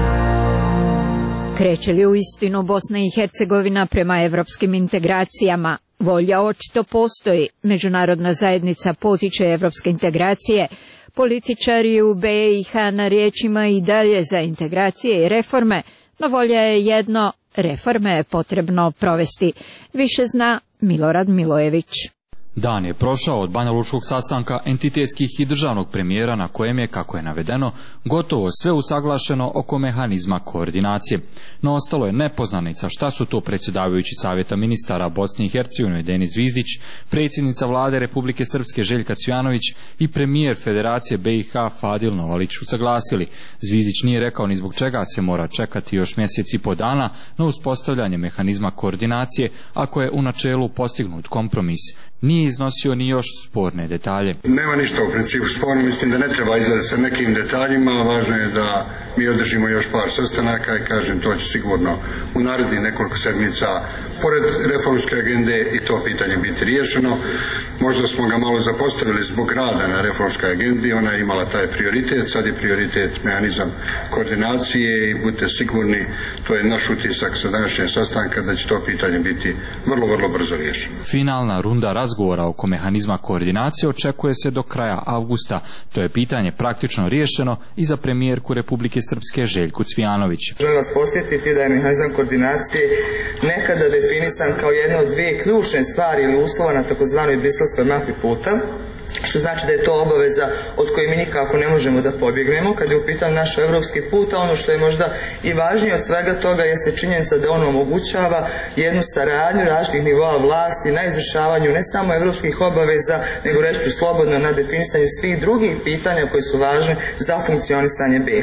Kreće li u istinu Bosna i Hercegovina prema evropskim integracijama? Volja očito postoji. Međunarodna zajednica potiče evropske integracije. Političari u B i H na riječima i dalje za integracije i reforme, no volja je jedno, reforme je potrebno provesti. Više zna Milorad Milojević. Dan je prošao od Banja Lučkog sastanka entitetskih i državnog premijera na kojem je, kako je navedeno, gotovo sve usaglašeno oko mehanizma koordinacije. No ostalo je nepoznanica šta su to predsjedavajući Savjeta ministara Bosne i Hercegovine Denis Zvizdić, predsjednica vlade Republike Srpske Željka Cvijanović i premijer Federacije B i H Fadil Novalić usaglasili. Zvizdić nije rekao ni zbog čega se mora čekati još mjesec i po dana na uspostavljanje mehanizma koordinacije ako je u načelu postignut kompromis. Nije iznosio ni još sporne detalje. Nema ništa u principu sporno, mislim da ne treba izlaziti sa nekim detaljima, važno je da mi održimo još par sastanaka i kažem to će sigurno u narednih nekoliko sedmica pored reformske agende i to pitanje biti riješeno. Možda smo ga malo zapostavili zbog rada na reformskoj agendi, ona je imala taj prioritet, sad je prioritet mehanizam koordinacije i budite sigurni, to je naš utisak sa današnjeg sastanka da će to pitanje biti vrlo, vrlo brzo riješeno. Finalna runda razgovora oko mehanizma koordinacije očekuje se do kraja avgusta. To je pitanje praktično riješeno i za premijerku Republike Srpske Željku Cvijanović. Želim vas posjetiti da je mehanizam koordinacije nekada definisan kao jedna od dvije ključne stvari ili uslova na takozvanoj briselskoj mapi puta, što znači da je to obaveza od koje mi nikako ne možemo da pobjegnemo kad je u pitanju naš evropski put, a ono što je možda i važnije od svega toga jeste činjenica da ono omogućava jednu saradnju različitih nivoa vlasti na izvršavanju ne samo evropskih obaveza, nego reći ću slobodno na definisanju svih drugih pitanja koji su važne za funkcionisanje B i H.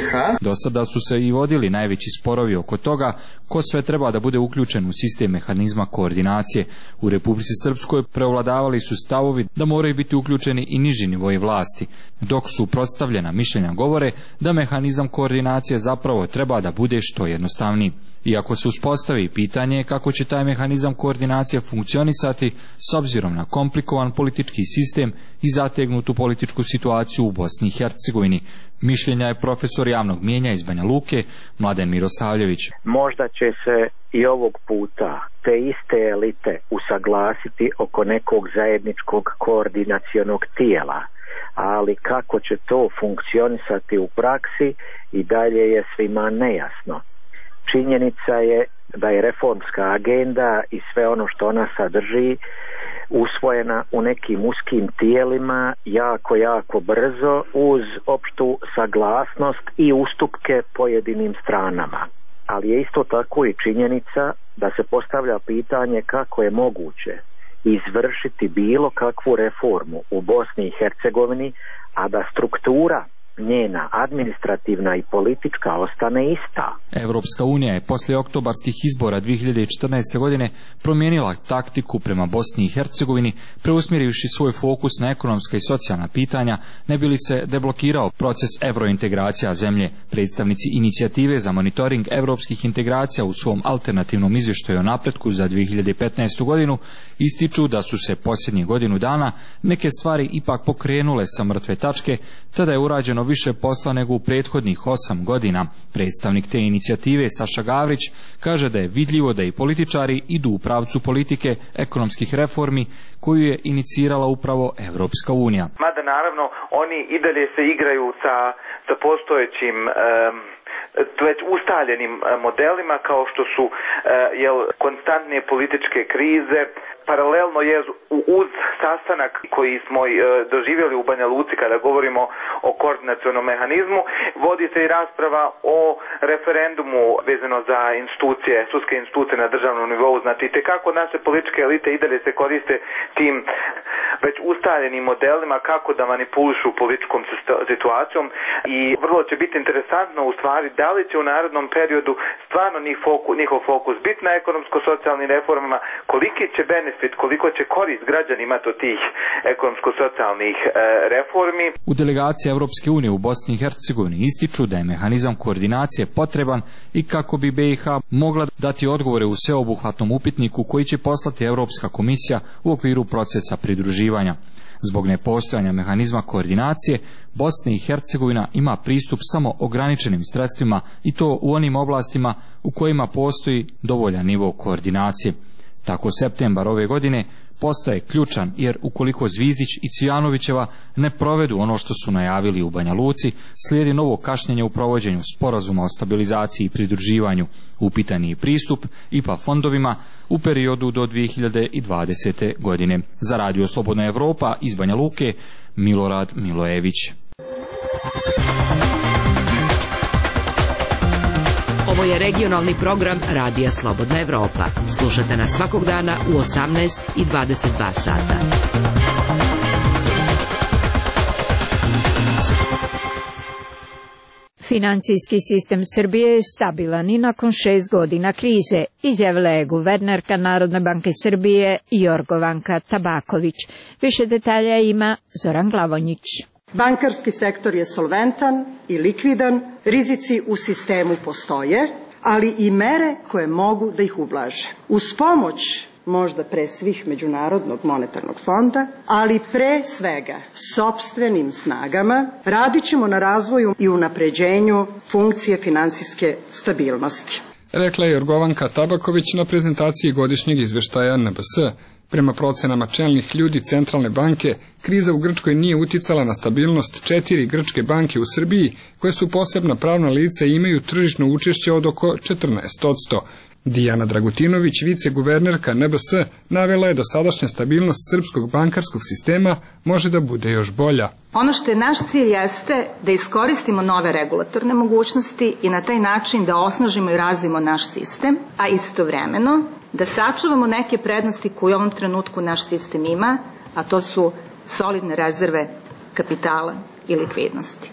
do sada su se i vodili najveći sporovi oko toga ko sve treba da bude uključen u sistem mehanizma koordinacije. U Republici Srpskoj preovladavali su stavovi da moraju biti uključeni i niži nivoji vlasti, dok su prostavljena mišljenja govore da mehanizam koordinacije zapravo treba da bude što jednostavniji. Iako se uspostavi pitanje kako će taj mehanizam koordinacije funkcionisati s obzirom na komplikovan politički sistem i zategnutu političku situaciju u Bosni i Hercegovini, mišljenja je profesor javnog mijenja iz Banja Luke, Mladen Mirosavljević. Možda će se i ovog puta te iste elite usaglasiti oko nekog zajedničkog koordinacionog tijela, ali kako će to funkcionisati u praksi i dalje je svima nejasno. Činjenica je da je reformska agenda i sve ono što ona sadrži usvojena u nekim uskim tijelima jako, jako brzo uz opštu saglasnost i ustupke pojedinim stranama. Ali je isto tako i činjenica da se postavlja pitanje kako je moguće izvršiti bilo kakvu reformu u Bosni i Hercegovini, a da struktura njena administrativna i politička ostane ista. Evropska unija je poslije oktobarskih izbora dvije hiljade četrnaeste. godine promijenila taktiku prema Bosni i Hercegovini, preusmjerivši svoj fokus na ekonomska i socijalna pitanja, ne bi li se deblokirao proces evrointegracija zemlje. Predstavnici inicijative za monitoring evropskih integracija u svom alternativnom izvještaju o napretku za dvije hiljade petnaestu. godinu ističu da su se posljednjih godinu dana neke stvari ipak pokrenule sa mrtve tačke, tada je urađeno više posla nego u prethodnih osam godina. Predstavnik te inicijative Saša Gavrić kaže da je vidljivo da i političari idu u pravcu politike ekonomskih reformi koju je inicirala upravo Evropska unija. Mada naravno oni i dalje se igraju sa, sa postojećim um... već ustaljenim modelima kao što su jel, konstantne političke krize. Paralelno je uz sastanak koji smo doživjeli u Banja Luci kada govorimo o koordinacionom mehanizmu, vodi se i rasprava o referendumu vezano za institucije, sudske institucije na državnom nivou. Znači, tekako naše političke elite i dalje se koriste tim već ustaljenim modelima kako da manipulišu političkom situacijom i vrlo će biti interesantno u stvari da li će u narodnom periodu stvarno njihov fokus biti na ekonomsko-socijalnim reformama, koliki će benefit, koliko će korist građani imati od tih ekonomsko-socijalnih e, reformi. U delegaciji Evropske unije u Bosni i Hercegovini ističu da je mehanizam koordinacije potreban i kako bi B i H mogla dati odgovore u sveobuhvatnom upitniku koji će poslati Evropska komisija u okviru procesa pridruživanja. Zbog nepostojanja mehanizma koordinacije, Bosna i Hercegovina ima pristup samo ograničenim sredstvima i to u onim oblastima u kojima postoji dovoljan nivo koordinacije. Tako septembar ove godine postaje ključan jer ukoliko Zvizdić i Cvijanovićeva ne provedu ono što su najavili u Banja Luci, slijedi novo kašnjenje u provođenju sporazuma o stabilizaciji i pridruživanju, upitani pristup I P A fondovima u periodu do dvije hiljade dvadesete. godine. Za Radio Slobodna Evropa iz Banja Luke, Milorad Milojević. Ovo je regionalni program Radija Slobodna Evropa. Slušate nas svakog dana u osamnaest i dvadeset dva sata. Financijski sistem Srbije je stabilan i nakon šest godina krize, izjavila je guvernerka Narodne banke Srbije Jorgovanka Tabaković. Više detalja ima Zoran Glavonjić. Bankarski sektor je solventan i likvidan, rizici u sistemu postoje, ali i mere koje mogu da ih ublaže. Uz pomoć možda pre svih Međunarodnog monetarnog fonda, ali pre svega sopstvenim snagama, radit ćemo na razvoju i unapređenju funkcije finansijske stabilnosti. Rekla je Jorgovanka Tabaković na prezentaciji godišnjeg izveštaja N B S. Prema procenama čelnih ljudi Centralne banke, kriza u Grčkoj nije uticala na stabilnost četiri grčke banke u Srbiji, koje su posebna pravna lica i imaju tržišno učešće od oko četrnaest posto. Dijana Dragutinović, viceguvernerka N B S, navela je da sadašnja stabilnost srpskog bankarskog sistema može da bude još bolja. Ono što je naš cilj jeste da iskoristimo nove regulatorne mogućnosti i na taj način da osnažimo i razvijemo naš sistem, a istovremeno da sačuvamo neke prednosti koje u ovom trenutku naš sistem ima, a to su solidne rezerve kapitala i likvidnosti.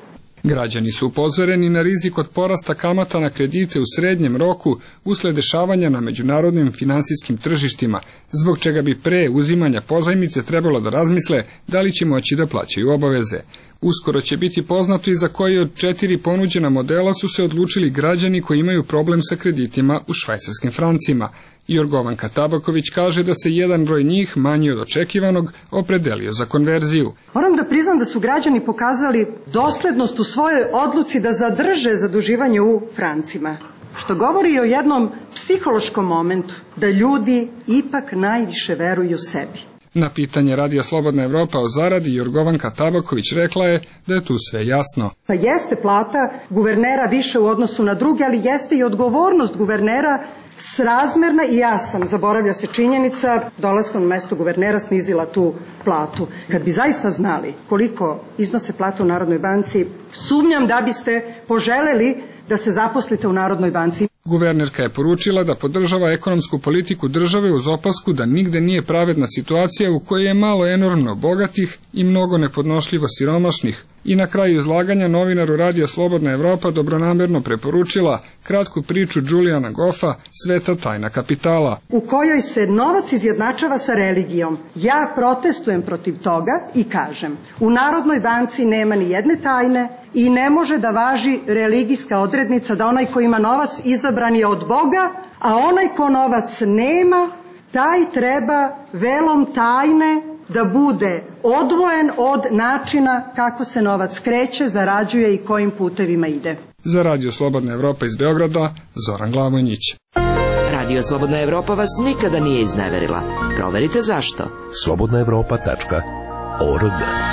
Građani su upozoreni na rizik od porasta kamata na kredite u srednjem roku usled dešavanja na međunarodnim finansijskim tržištima, zbog čega bi pre uzimanja pozajmice trebalo da razmisle da li će moći da plaćaju obaveze. Uskoro će biti poznato i za koji od četiri ponuđena modela su se odlučili građani koji imaju problem sa kreditima u švajcarskim francima. Jorgovanka Tabaković kaže da se jedan broj njih, manji od očekivanog, opredelio za konverziju. Moram da priznam da su građani pokazali doslednost u svojoj odluci da zadrže zaduživanje u francima, što govori o jednom psihološkom momentu, da ljudi ipak najviše veruju sebi. Na pitanje Radija Slobodna Evropa o zaradi, Jorgovanka Tabaković rekla je da je tu sve jasno. Pa jeste plata guvernera više u odnosu na druge, ali jeste i odgovornost guvernera srazmerna i ja sam, zaboravlja se činjenica, dolaskom na mesto guvernera snizila tu platu. Kad bi zaista znali koliko iznose plate u Narodnoj banci, sumnjam da biste poželeli da se zaposlite u Narodnoj banci. Guvernerka je poručila da podržava ekonomsku politiku države uz opasku da nigde nije pravedna situacija u kojoj je malo enormno bogatih i mnogo nepodnošljivo siromašnih. I na kraju izlaganja novinaru Radija Slobodna Evropa dobronamerno preporučila kratku priču Juliana Goffa Sveta tajna kapitala, u kojoj se novac izjednačava sa religijom. Ja protestujem protiv toga i kažem, u Narodnoj banci nema ni jedne tajne i ne može da važi religijska odrednica da onaj ko ima novac izabran je od Boga, a onaj ko novac nema, taj treba velom tajne da bude odvojen od načina kako se novac kreće, zarađuje i kojim putevima ide. Za Radio Slobodna Evropa iz Beograda, Zoran Glavonjić. Radio Slobodna Evropa vas nikada nije izneverila. Proverite zašto. slobodna evropa tačka org.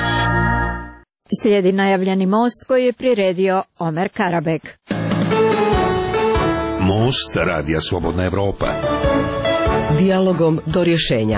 Slijedi najavljeni most koji je priredio Omer Karabek. Most Radija Slobodna Evropa. Dijalogom do rješenja.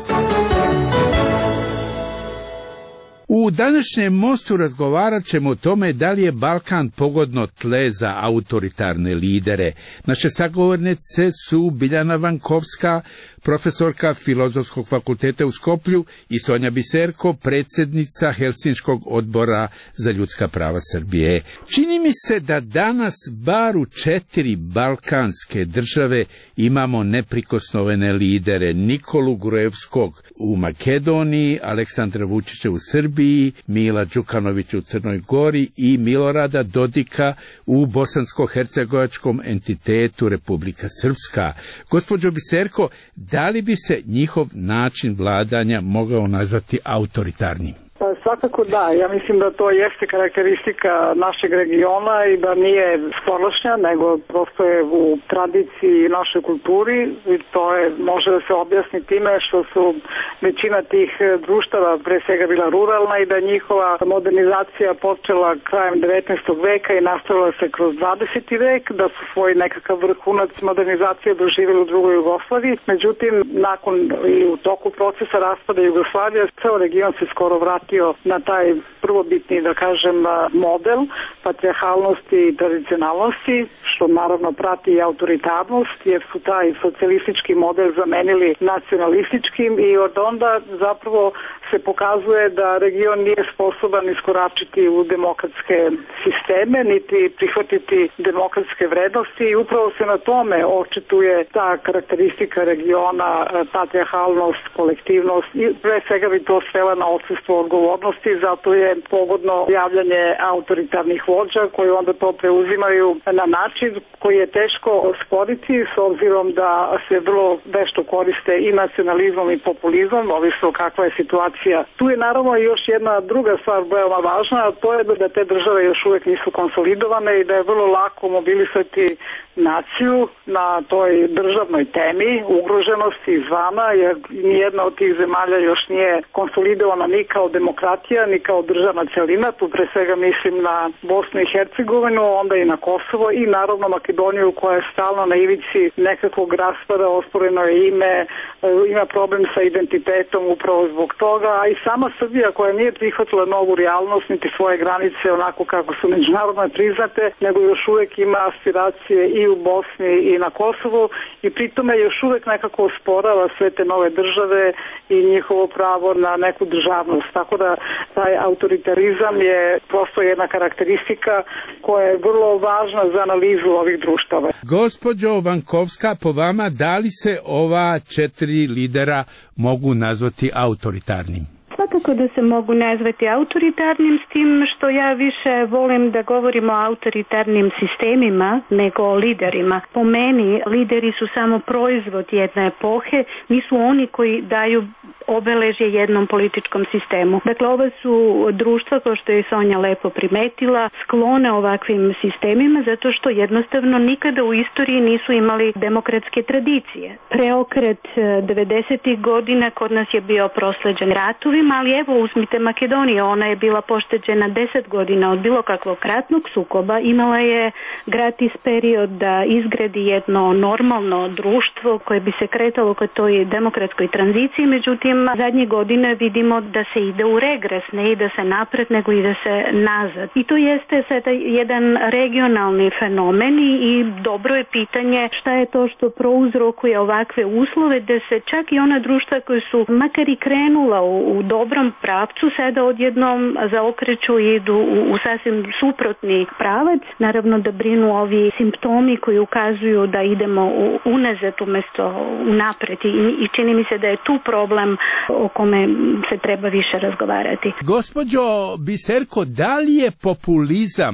U današnjem mostu razgovarat ćemo o tome da li je Balkan pogodno tle za autoritarne lidere. Naše sagovornice su Biljana Vankovska, profesorka Filozofskog fakulteta u Skoplju, i Sonja Biserko, predsjednica Helsinškog odbora za ljudska prava Srbije. Čini mi se da danas bar u četiri balkanske države imamo neprikosnovene lidere: Nikolu Gruevskog u Makedoniji, Aleksandra Vučića u Srbiji, Mila Đukanovića u Crnoj Gori i Milorada Dodika u bosansko-hercegovačkom entitetu Republika Srpska. Gospođo Biserko, da li bi se njihov način vladanja mogao nazvati autoritarnim? Pa svakako da, ja mislim da to jeste karakteristika našeg regiona i da nije skorošnja, nego prosto je u tradiciji i našoj kulturi i to je, može da se objasni time što su većina tih društava pre svega bila ruralna i da njihova modernizacija počela krajem devetnaestog veka i nastavila se kroz dvadeseti vek, da su svoj nekakav vrhunac modernizacije doživjeli u drugoj Jugoslaviji. Međutim, nakon i u toku procesa raspada Jugoslavije, ceo region se skoro vratio na taj prvobitni, da kažem, model patrijarhalnosti i tradicionalnosti, što naravno prati i autoritarnost, jer su taj socijalistički model zamenili nacionalističkim i od onda zapravo se pokazuje da region nije sposoban iskoračiti u demokratske sisteme, niti prihvatiti demokratske vrednosti i upravo se na tome očituje ta karakteristika regiona, patrijarhalnost, kolektivnost i pre svega bi to svela na odsustvo odgovornosti, zato je pogodno javljanje autoritarnih vođa koji onda to preuzimaju na način koji je teško osporiti s obzirom da se vrlo vešto koriste i nacionalizmom i populizmom, ovisno kakva je situacija. Tu je naravno još jedna druga stvar veoma važna, a to je da te države još uvek nisu konsolidovane i da je vrlo lako mobilisati naciju na toj državnoj temi ugroženosti izvana, jer nijedna od tih zemalja još nije konsolidovana ni kao demokratija, ni kao državna celina. Tu pre svega mislim na Bosnu i Hercegovinu, onda i na Kosovo i naravno Makedoniju koja je stalno na ivici nekakvog raspada, osporeno je ime, ima problem sa identitetom upravo zbog toga, a i sama Srbija koja nije prihvatila novu realnost niti svoje granice onako kako su međunarodno priznate, nego još uvek ima aspiracije i u Bosni i na Kosovu i pritome još uvek nekako osporava sve te nove države i njihovo pravo na neku državnost. Tako da taj autoritarizam je prosto jedna karakteristika koja je vrlo važna za analizu ovih društava. Gospođo Vankovska, po vama, da li se ova četiri lidera mogu nazvati autoritarnim? Svakako da se mogu nazvati autoritarnim, s tim što ja više volim da govorimo o autoritarnim sistemima nego o liderima. Po meni, lideri su samo proizvod jedne epohe, nisu oni koji daju obeležje jednom političkom sistemu. Dakle, ova su društva, kao što je Sonja lepo primetila, sklone ovakvim sistemima zato što jednostavno nikada u istoriji nisu imali demokratske tradicije. Preokret devedesetih godina kod nas je bio prosleđen ratovima, ali evo uzmite Makedoniju, ona je bila pošteđena deset godina od bilo kakvog ratnog sukoba, imala je gratis period da izgradi jedno normalno društvo koje bi se kretalo ka toj demokratskoj tranziciji, međutim zadnje godine vidimo da se ide u regres, ne ide se napred nego ide se nazad. I to jeste sada jedan regionalni fenomen i dobro je pitanje šta je to što prouzrokuje ovakve uslove da se čak i ona društva koje su makar i krenula u, u dobrom pravcu sada odjednom zaokreću i idu u, u sasvim suprotni pravac. Naravno da brinu ovi simptomi koji ukazuju da idemo u, unazad umjesto unapred i, i čini mi se da je tu problem o kome se treba više razgovarati. Gospođo Biserko, da li je populizam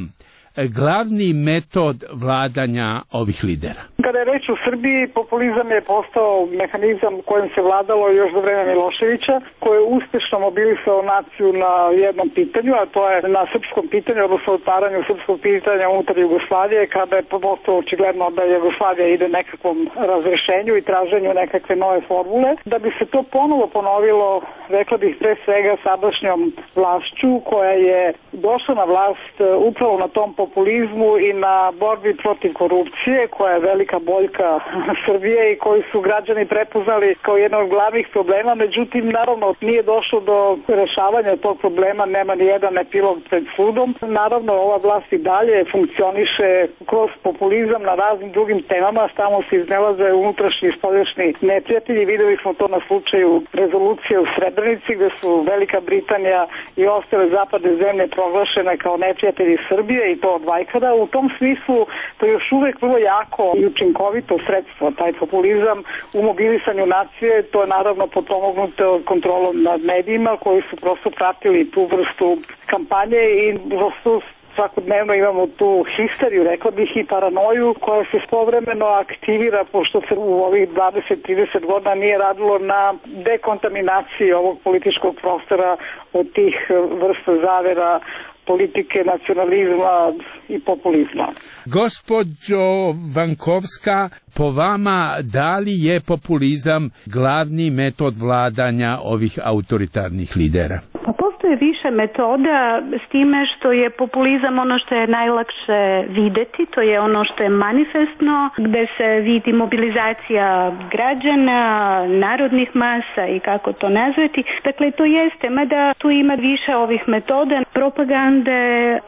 glavni metod vladanja ovih lidera? Kada je reč u Srbiji, populizam je postao mehanizam kojim se vladalo još za vreme Miloševića, koji je uspešno mobilisao naciju na jednom pitanju, a to je na srpskom pitanju, odnosno otvaranju srpskog pitanja unutar Jugoslavije, kada je postao očigledno da Jugoslavija ide nekakvom razrešenju i traženju nekakve nove formule. Da bi se to ponovo ponovilo, rekla bih pre svega sadašnjom vlašću koja je došla na vlast upravo na tom populizmu i na borbi protiv korupcije, koja je velika boljka Srbije i koji su građani prepoznali kao jedan od glavnih problema. Međutim, naravno, nije došlo do rešavanja tog problema, nema ni jedan epilog pred sudom. Naravno, ova vlast i dalje funkcioniše kroz populizam na raznim drugim temama, tamo se iznelaze unutrašnji i spoljašnji neprijatelji. Videli smo to na slučaju rezolucije u Srebrenici, gde su Velika Britanija i ostale zapadne zemlje proglašene kao neprijatelji Srbije i to od vajkada. U tom smislu to je još uvek vrlo jako i učinkovito sredstvo, taj populizam u mobilisanju nacije. To je naravno potpomognuto kontrolom nad medijima koji su prosto pratili tu vrstu kampanje i prosto svakodnevno imamo tu histeriju, rekla bih, i paranoju koja se spovremeno aktivira, pošto se u ovih dvadeset do trideset godina nije radilo na dekontaminaciji ovog političkog prostora od tih vrsta zavera, politike, nacionalizma i populizma. Gospođo Vankovska, po vama, da li je populizam glavni metod vladanja ovih autoritarnih lidera? Pa postoje više metoda, s time što je populizam ono što je najlakše videti, to je ono što je manifestno, gde se vidi mobilizacija građana, narodnih masa i kako to nazvati. Dakle, to jeste, mada tu ima više ovih metoda, propagande,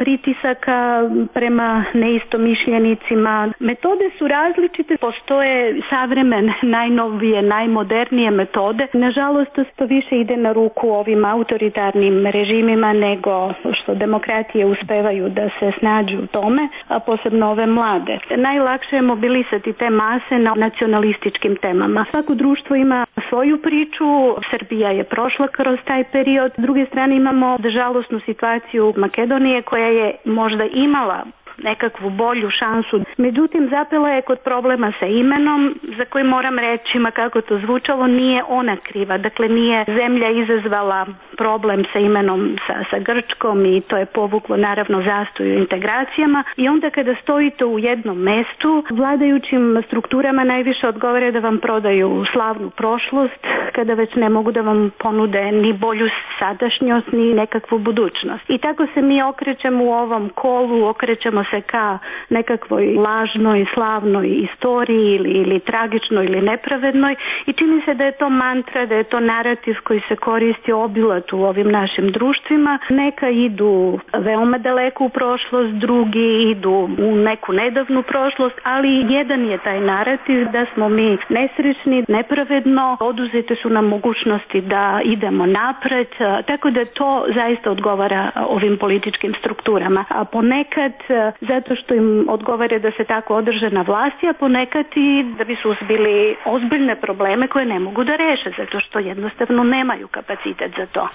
pritisaka prema neistomišljenicima. Metode su različite, postoje savremene, najnovije, najmodernije metode. Nažalost, to više ide na ruku ovim autoritarnim režimima nego što demokratije uspevaju da se snađu u tome, a posebno ove mlade. Najlakše je mobilisati te mase na nacionalističkim temama. Svako društvo ima svoju priču, Srbija je prošla kroz taj period. S druge strane imamo žalosnu situaciju Makedonije koja je možda imala nekakvu bolju šansu. Međutim, zapela je kod problema sa imenom, za koji moram reći, ma kako to zvučalo, nije ona kriva. Dakle, nije zemlja izazvala problem sa imenom sa, sa Grčkom i to je povuklo naravno zastoj u integracijama. I onda kada stojite u jednom mestu, vladajućim strukturama najviše odgovore da vam prodaju slavnu prošlost, kada već ne mogu da vam ponude ni bolju sadašnjost, ni nekakvu budućnost. I tako se mi okrećemo u ovom kolu, okrećemo se ka nekakvoj lažnoj, slavnoj istoriji ili, ili tragičnoj ili nepravednoj i čini se da je to mantra, da je to narativ koji se koristi obilat u ovim našim društvima. Neka idu veoma daleko u prošlost, drugi idu u neku nedavnu prošlost, ali jedan je taj narativ da smo mi nesrećni, nepravedno, oduzete su nam mogućnosti da idemo napred, tako da to zaista odgovara ovim političkim strukturama. A ponekad zato što im odgovara da se tako održe na vlasti, a ponekad i da bi suzbili ozbiljne probleme koje ne mogu da reše, zato što jednostavno nemaju kapacitet za to.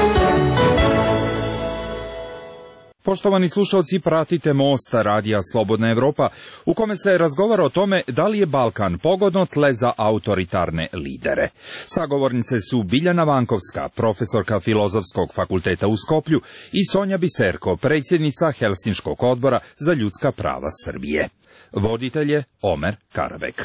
Poštovani slušalci, pratite Most radija Slobodna Evropa, u kome se razgovara o tome da li je Balkan pogodno tle za autoritarne lidere. Sagovornice su Biljana Vankovska, profesorka Filozofskog fakulteta u Skoplju, i Sonja Biserko, predsjednica Helsinškog odbora za ljudska prava Srbije. Voditelj je Omer Karabek.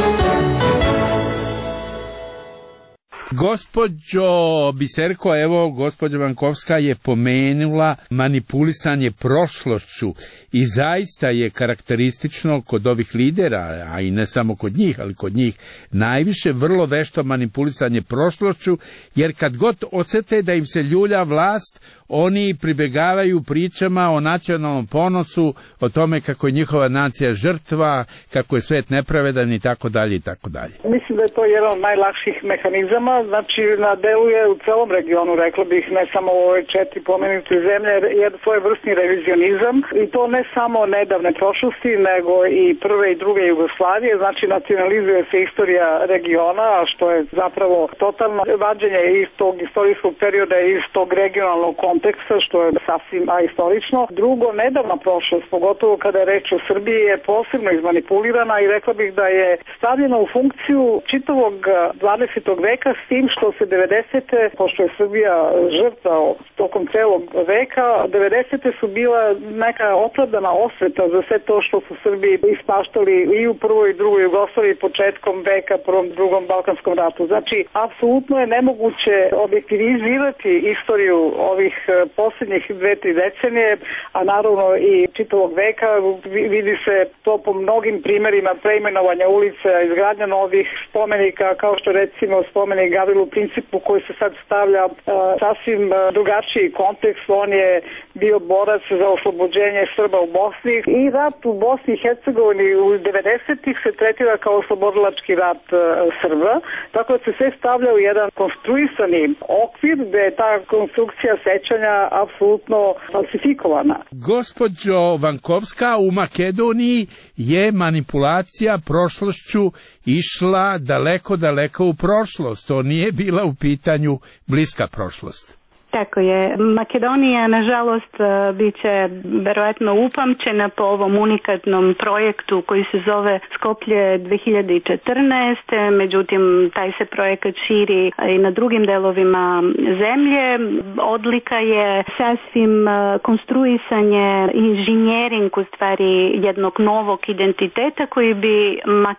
Gospođo Biserko, evo, gospođa Vankovska je pomenula manipulisanje prošlošću i zaista je karakteristično kod ovih lidera, a i ne samo kod njih, ali kod njih najviše vrlo vešto manipulisanje prošlošću, jer kad god osete da im se ljulja vlast, oni pribegavaju pričama o nacionalnom ponosu, o tome kako je njihova nacija žrtva, kako je svet nepravedan i tako dalje i tako dalje. Mislim da je to jedan od najlakših mehanizama, znači na delu je u celom regionu, rekla bih, ne samo u ove četiri pomenute zemlje, je svojevrsni revizionizam i to ne samo nedavne prošlosti, nego i prve i druge Jugoslavije, znači nacionalizuje se istorija regiona, što je zapravo totalno vađenje iz tog istorijskog perioda, iz tog regionalnog konteksta, što je sasvim ahistorično. Drugo, nedavna prošlost, pogotovo kada je reč o Srbiji, je posebno izmanipulirana i rekla bih da je stavljena u funkciju čitavog dvadesetog veka, s tim što se devedesete, pošto je Srbija žrtva tokom celog veka, devedesete su bila neka opravdana osveta za sve to što su Srbi ispaštali i u prvoj i drugoj Jugoslaviji početkom veka, prvom, drugom Balkanskom ratu. Znači, apsolutno je nemoguće objektivizirati istoriju ovih posljednjih dve, tri decenije, a naravno i čitavog veka. Vidi se to po mnogim primjerima preimenovanja ulica, izgradnja novih spomenika, kao što recimo spomenik Gavrilu Principu koji se sad stavlja uh, sasvim uh, drugačiji kontekst. On je bio borac za oslobođenje Srba u Bosni i rat u Bosni i Hercegovini u devedesetih se tretira kao oslobodilački rat uh, Srba, tako da se sve stavlja u jedan konstruisani okvir gde je ta konstrukcija sećanja apsolutno falsifikovana. Gospođo Vankovska, u Makedoniji je manipulacija prošlošću išla daleko, daleko u prošlost. To nije bila u pitanju bliska prošlost. Tako je. Makedonija, nažalost, bit će verovatno upamćena po ovom unikatnom projektu koji se zove Skoplje dve hiljade četrnaeste. Međutim, taj se projekat širi i na drugim delovima zemlje. Odlika je sasvim konstruisanje, inženjering u stvari jednog novog identiteta koji bi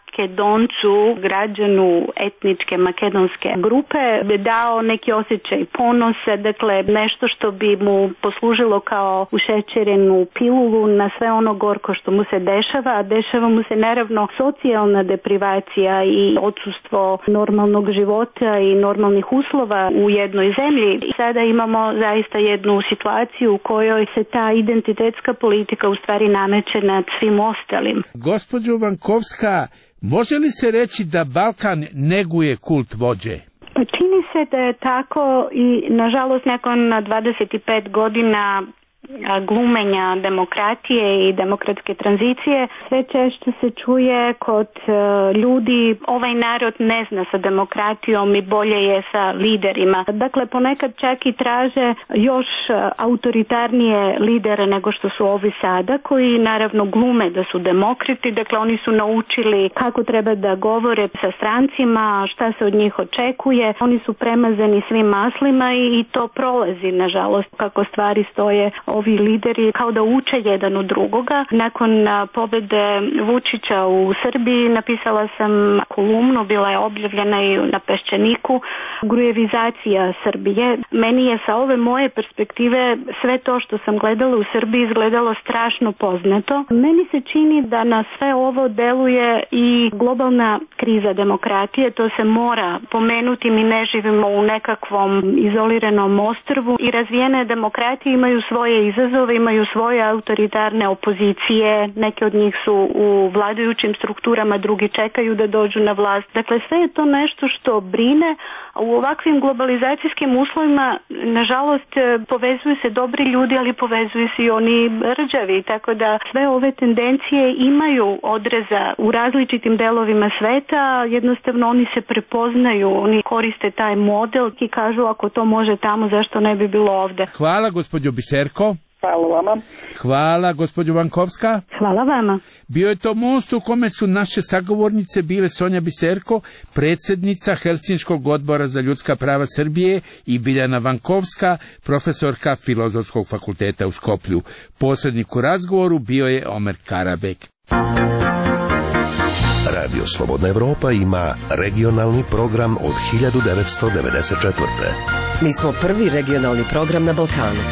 Makedoncu, građanu etničke makedonske grupe, dao neki osjećaj ponosa, dakle nešto što bi mu poslužilo kao ušećerenu pilulu na sve ono gorko što mu se dešava, a dešava mu se naravno socijalna deprivacija i odsustvo normalnog života i normalnih uslova u jednoj zemlji. Sada imamo zaista jednu situaciju u kojoj se ta identitetska politika u stvari nameće nad svim ostalim. Gospođo Vankovska, može li se reći da Balkan neguje kult vođe? Čini se da je tako i nažalost nakon dvadeset pet godina glumenja demokratije i demokratske tranzicije sve češće se čuje kod ljudi ovaj narod ne zna sa demokratijom i bolje je sa liderima. Dakle, ponekad čak i traže još autoritarnije lidere nego što su ovi sada, koji naravno glume da su demokrati. Dakle, oni su naučili kako treba da govore sa strancima, šta se od njih očekuje. Oni su premazani svim maslima i to prolazi, nažalost, kako stvari stoje ovi lideri kao da uče jedan od drugoga. Nakon pobede Vučića u Srbiji napisala sam kolumnu, bila je objavljena i na Peščaniku, grujevizacija Srbije. Meni je sa ove moje perspektive sve to što sam gledala u Srbiji izgledalo strašno poznato. Meni se čini da na sve ovo deluje i globalna kriza demokratije, to se mora pomenuti, mi ne živimo u nekakvom izoliranom ostrvu i razvijene demokratije imaju svoje izazove, imaju svoje autoritarne opozicije, neke od njih su u vladajućim strukturama, drugi čekaju da dođu na vlast. Dakle, sve je to nešto što brine, a u ovakvim globalizacijskim uslovima, nažalost, povezuju se dobri ljudi, ali povezuju se i oni rđavi, tako da sve ove tendencije imaju odreza u različitim delovima sveta, jednostavno oni se prepoznaju, oni koriste taj model i kažu ako to može tamo, zašto ne bi bilo ovde. Hvala, gospođo Biserko. Hvala vama. Hvala, gospođo Vankovska. Hvala vama. Bio je to most u kome su naše sagovornice bile Sonja Biserko, predsjednica Helsinškog odbora za ljudska prava Srbije, i Biljana Vankovska, profesorka Filozofskog fakulteta u Skoplju. Posrednik u razgovoru bio je Omer Karabek. Radio Slobodna Evropa ima regionalni program od hiljadu devetsto devedeset četvrte. Mi smo prvi regionalni program na Balkanu.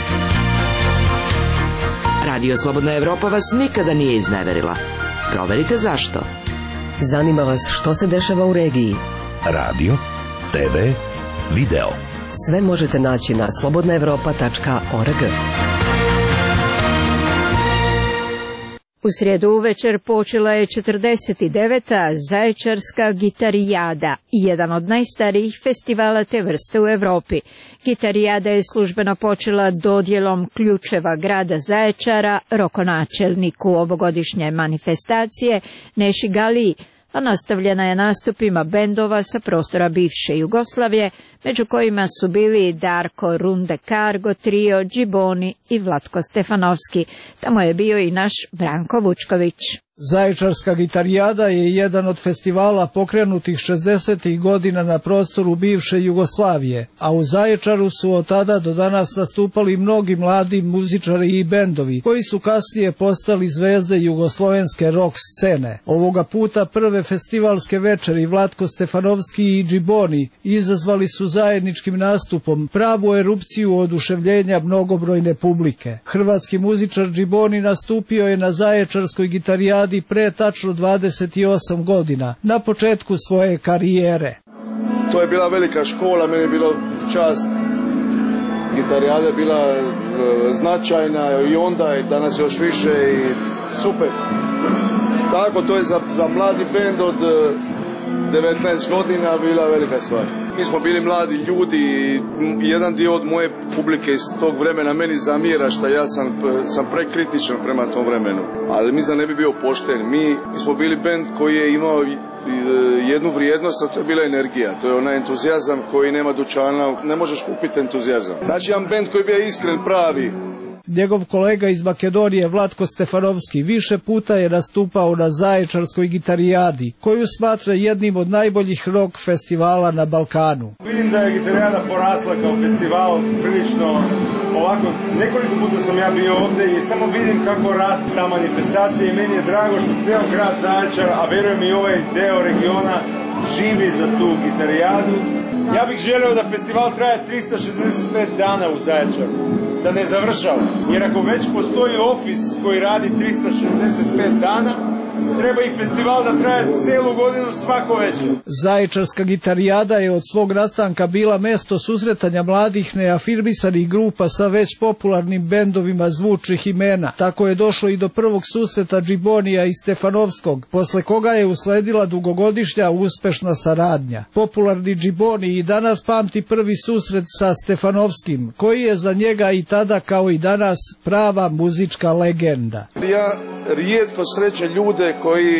Radio Slobodna Evropa vas nikada nije izneverila. Proverite zašto. Zanima vas što se dešava u regiji. Radio, te ve, video. Sve možete naći na slobodna evropa tačka org. U srijedu uvečer počela je četrdeset deveta Zaječarska gitarijada, jedan od najstarijih festivala te vrste u Europi. Gitarijada je službeno počela dodjelom ključeva grada Zaječara rokonačelniku ovogodišnje manifestacije Neši Galiji, a nastavljena je nastupima bendova sa prostora bivše Jugoslavije, među kojima su bili Darko Runde Cargo, Trio, Džiboni i Vlatko Stefanovski. Tamo je bio i naš Branko Vučković. Zaječarska gitarijada je jedan od festivala pokrenutih šezdesetih godina na prostoru bivše Jugoslavije, a u Zaječaru su od tada do danas nastupali mnogi mladi muzičari i bendovi, koji su kasnije postali zvezde jugoslovenske rock scene. Ovoga puta prve festivalske večeri Vlatko Stefanovski i Džiboni izazvali su zajedničkim nastupom pravu erupciju oduševljenja mnogobrojne publike. Hrvatski muzičar Džiboni nastupio je na Zaječarskoj gitarijadi pre tačno dvadeset osam godina, na početku svoje karijere. To je bila velika škola, meni je bilo čast. Gitarijada je bila e, značajna i onda i danas još više i super. Tako, to je za, za mladi bend od e, devetnaest godina bila velika stvar. Mi smo bili mladi ljudi i jedan dio od moje publike iz tog vremena meni zamjera što ja sam, sam prekritičan prema tom vremenu. Ali mislim da ne bi bio pošten. Mi, mi smo bili bend koji je imao jednu vrijednost, a to je bila energija. To je onaj entuzijazam koji nema dućana, ne možeš kupiti entuzijazam. Znači jedan bend koji je bio iskren, pravi. Njegov kolega iz Makedonije Vlatko Stefanovski više puta je nastupao na Zaječarskoj gitarijadi, koju smatra jednim od najboljih rock festivala na Balkanu. Vidim da je gitarijada porasla kao festival prilično ovako. Nekoliko puta sam ja bio ovdje i samo vidim kako raste ta manifestacija i meni je drago što ceo grad Zaječar, a verujem i ovaj deo regiona, živi za tu gitarijadu. Ja bih želeo da festival traje trista šezdeset pet dana u Zaječaru, da ne završava. Jer ako već postoji ofis koji radi trista šezdeset pet dana, treba i festival da traje celu godinu svako večer. Zaječarska gitarijada je od svog nastanka bila mesto susretanja mladih neafirmisanih grupa sa već popularnim bendovima zvučnih imena. Tako je došlo i do prvog susreta Džibonija i Stefanovskog, posle koga je usledila dugogodišnja uspešna saradnja. Popularni Džiboni i danas pamti prvi susret sa Stefanovskim, koji je za njega i tada kao i danas prava muzička legenda. Ja rijetko srećem ljude koji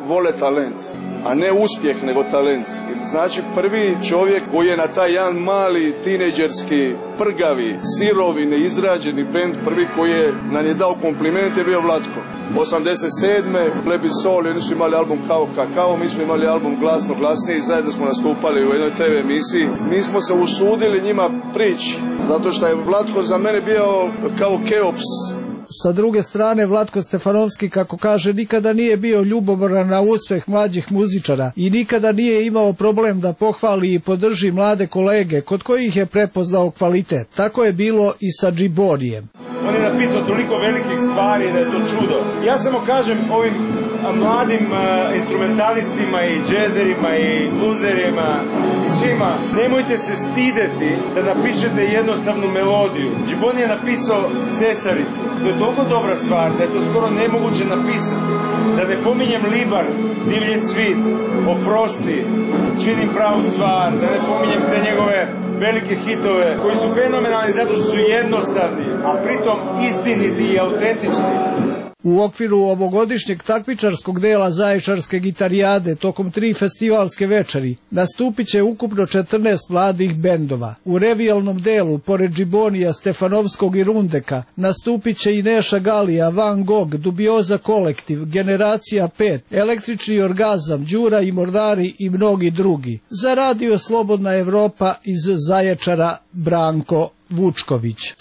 vole talent, a ne uspjeh, nego talent. Znači prvi čovjek koji je na taj jedan mali, tinejdžerski, prgavi, sirovi, neizrađeni bend, prvi koji je nam je dao kompliment je bio Vlatko. osamdeset sedme Lebi Sol, oni su imali album Kao Kakao, mi smo imali album Glasno glasniji, zajedno smo nastupali u jednoj te ve emisiji. Mi smo se usudili njima prići, zato što je Vlatko za mene bio kao Keops. Sa druge strane, Vlatko Stefanovski, kako kaže, nikada nije bio ljubomoran na uspeh mlađih muzičara i nikada nije imao problem da pohvali i podrži mlade kolege kod kojih je prepoznao kvalitet. Tako je bilo i sa Džibonijem. On je napisao toliko velikih stvari da je to čudo. Ja samo kažem ovim mladim uh, instrumentalistima i džezerima i bluzerima i svima, nemojte se stideti da napišete jednostavnu melodiju. Džiboni je napisao Cesaricu. To je toliko dobra stvar da je to skoro nemoguće napisati. Da ne pominjem Libar, Divlji cvit, Oprosti, Činim pravu stvar, da ne pominjem te njegove velike hitove koji su fenomenalni zato što su jednostavni, a pritom istiniti i autentični. U okviru ovogodišnjeg takmičarskog dela Zaječarske gitarijade tokom tri festivalske večeri nastupit će ukupno četrnaest mladih bendova. U revijalnom delu, pored Džibonija, Stefanovskog i Rundeka, nastupit će i Neša Galija, Van Gogh, Dubioza kolektiv, Generacija pet, Električni orgazam, Đura i Mordari i mnogi drugi. Za Radio Slobodna Evropa iz Zaječara, Branko Vučković.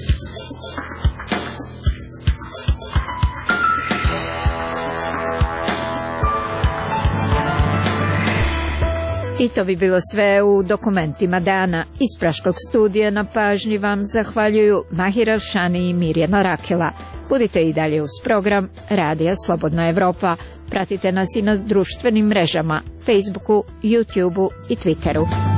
I to bi bilo sve u dokumentima dana. Iz Praškog studija na pažnji vam zahvaljuju Mahir Alšani i Mirjana Rakela. Budite i dalje uz program Radija Slobodna Evropa. Pratite nas i na društvenim mrežama, Facebooku, YouTubeu i Twitteru.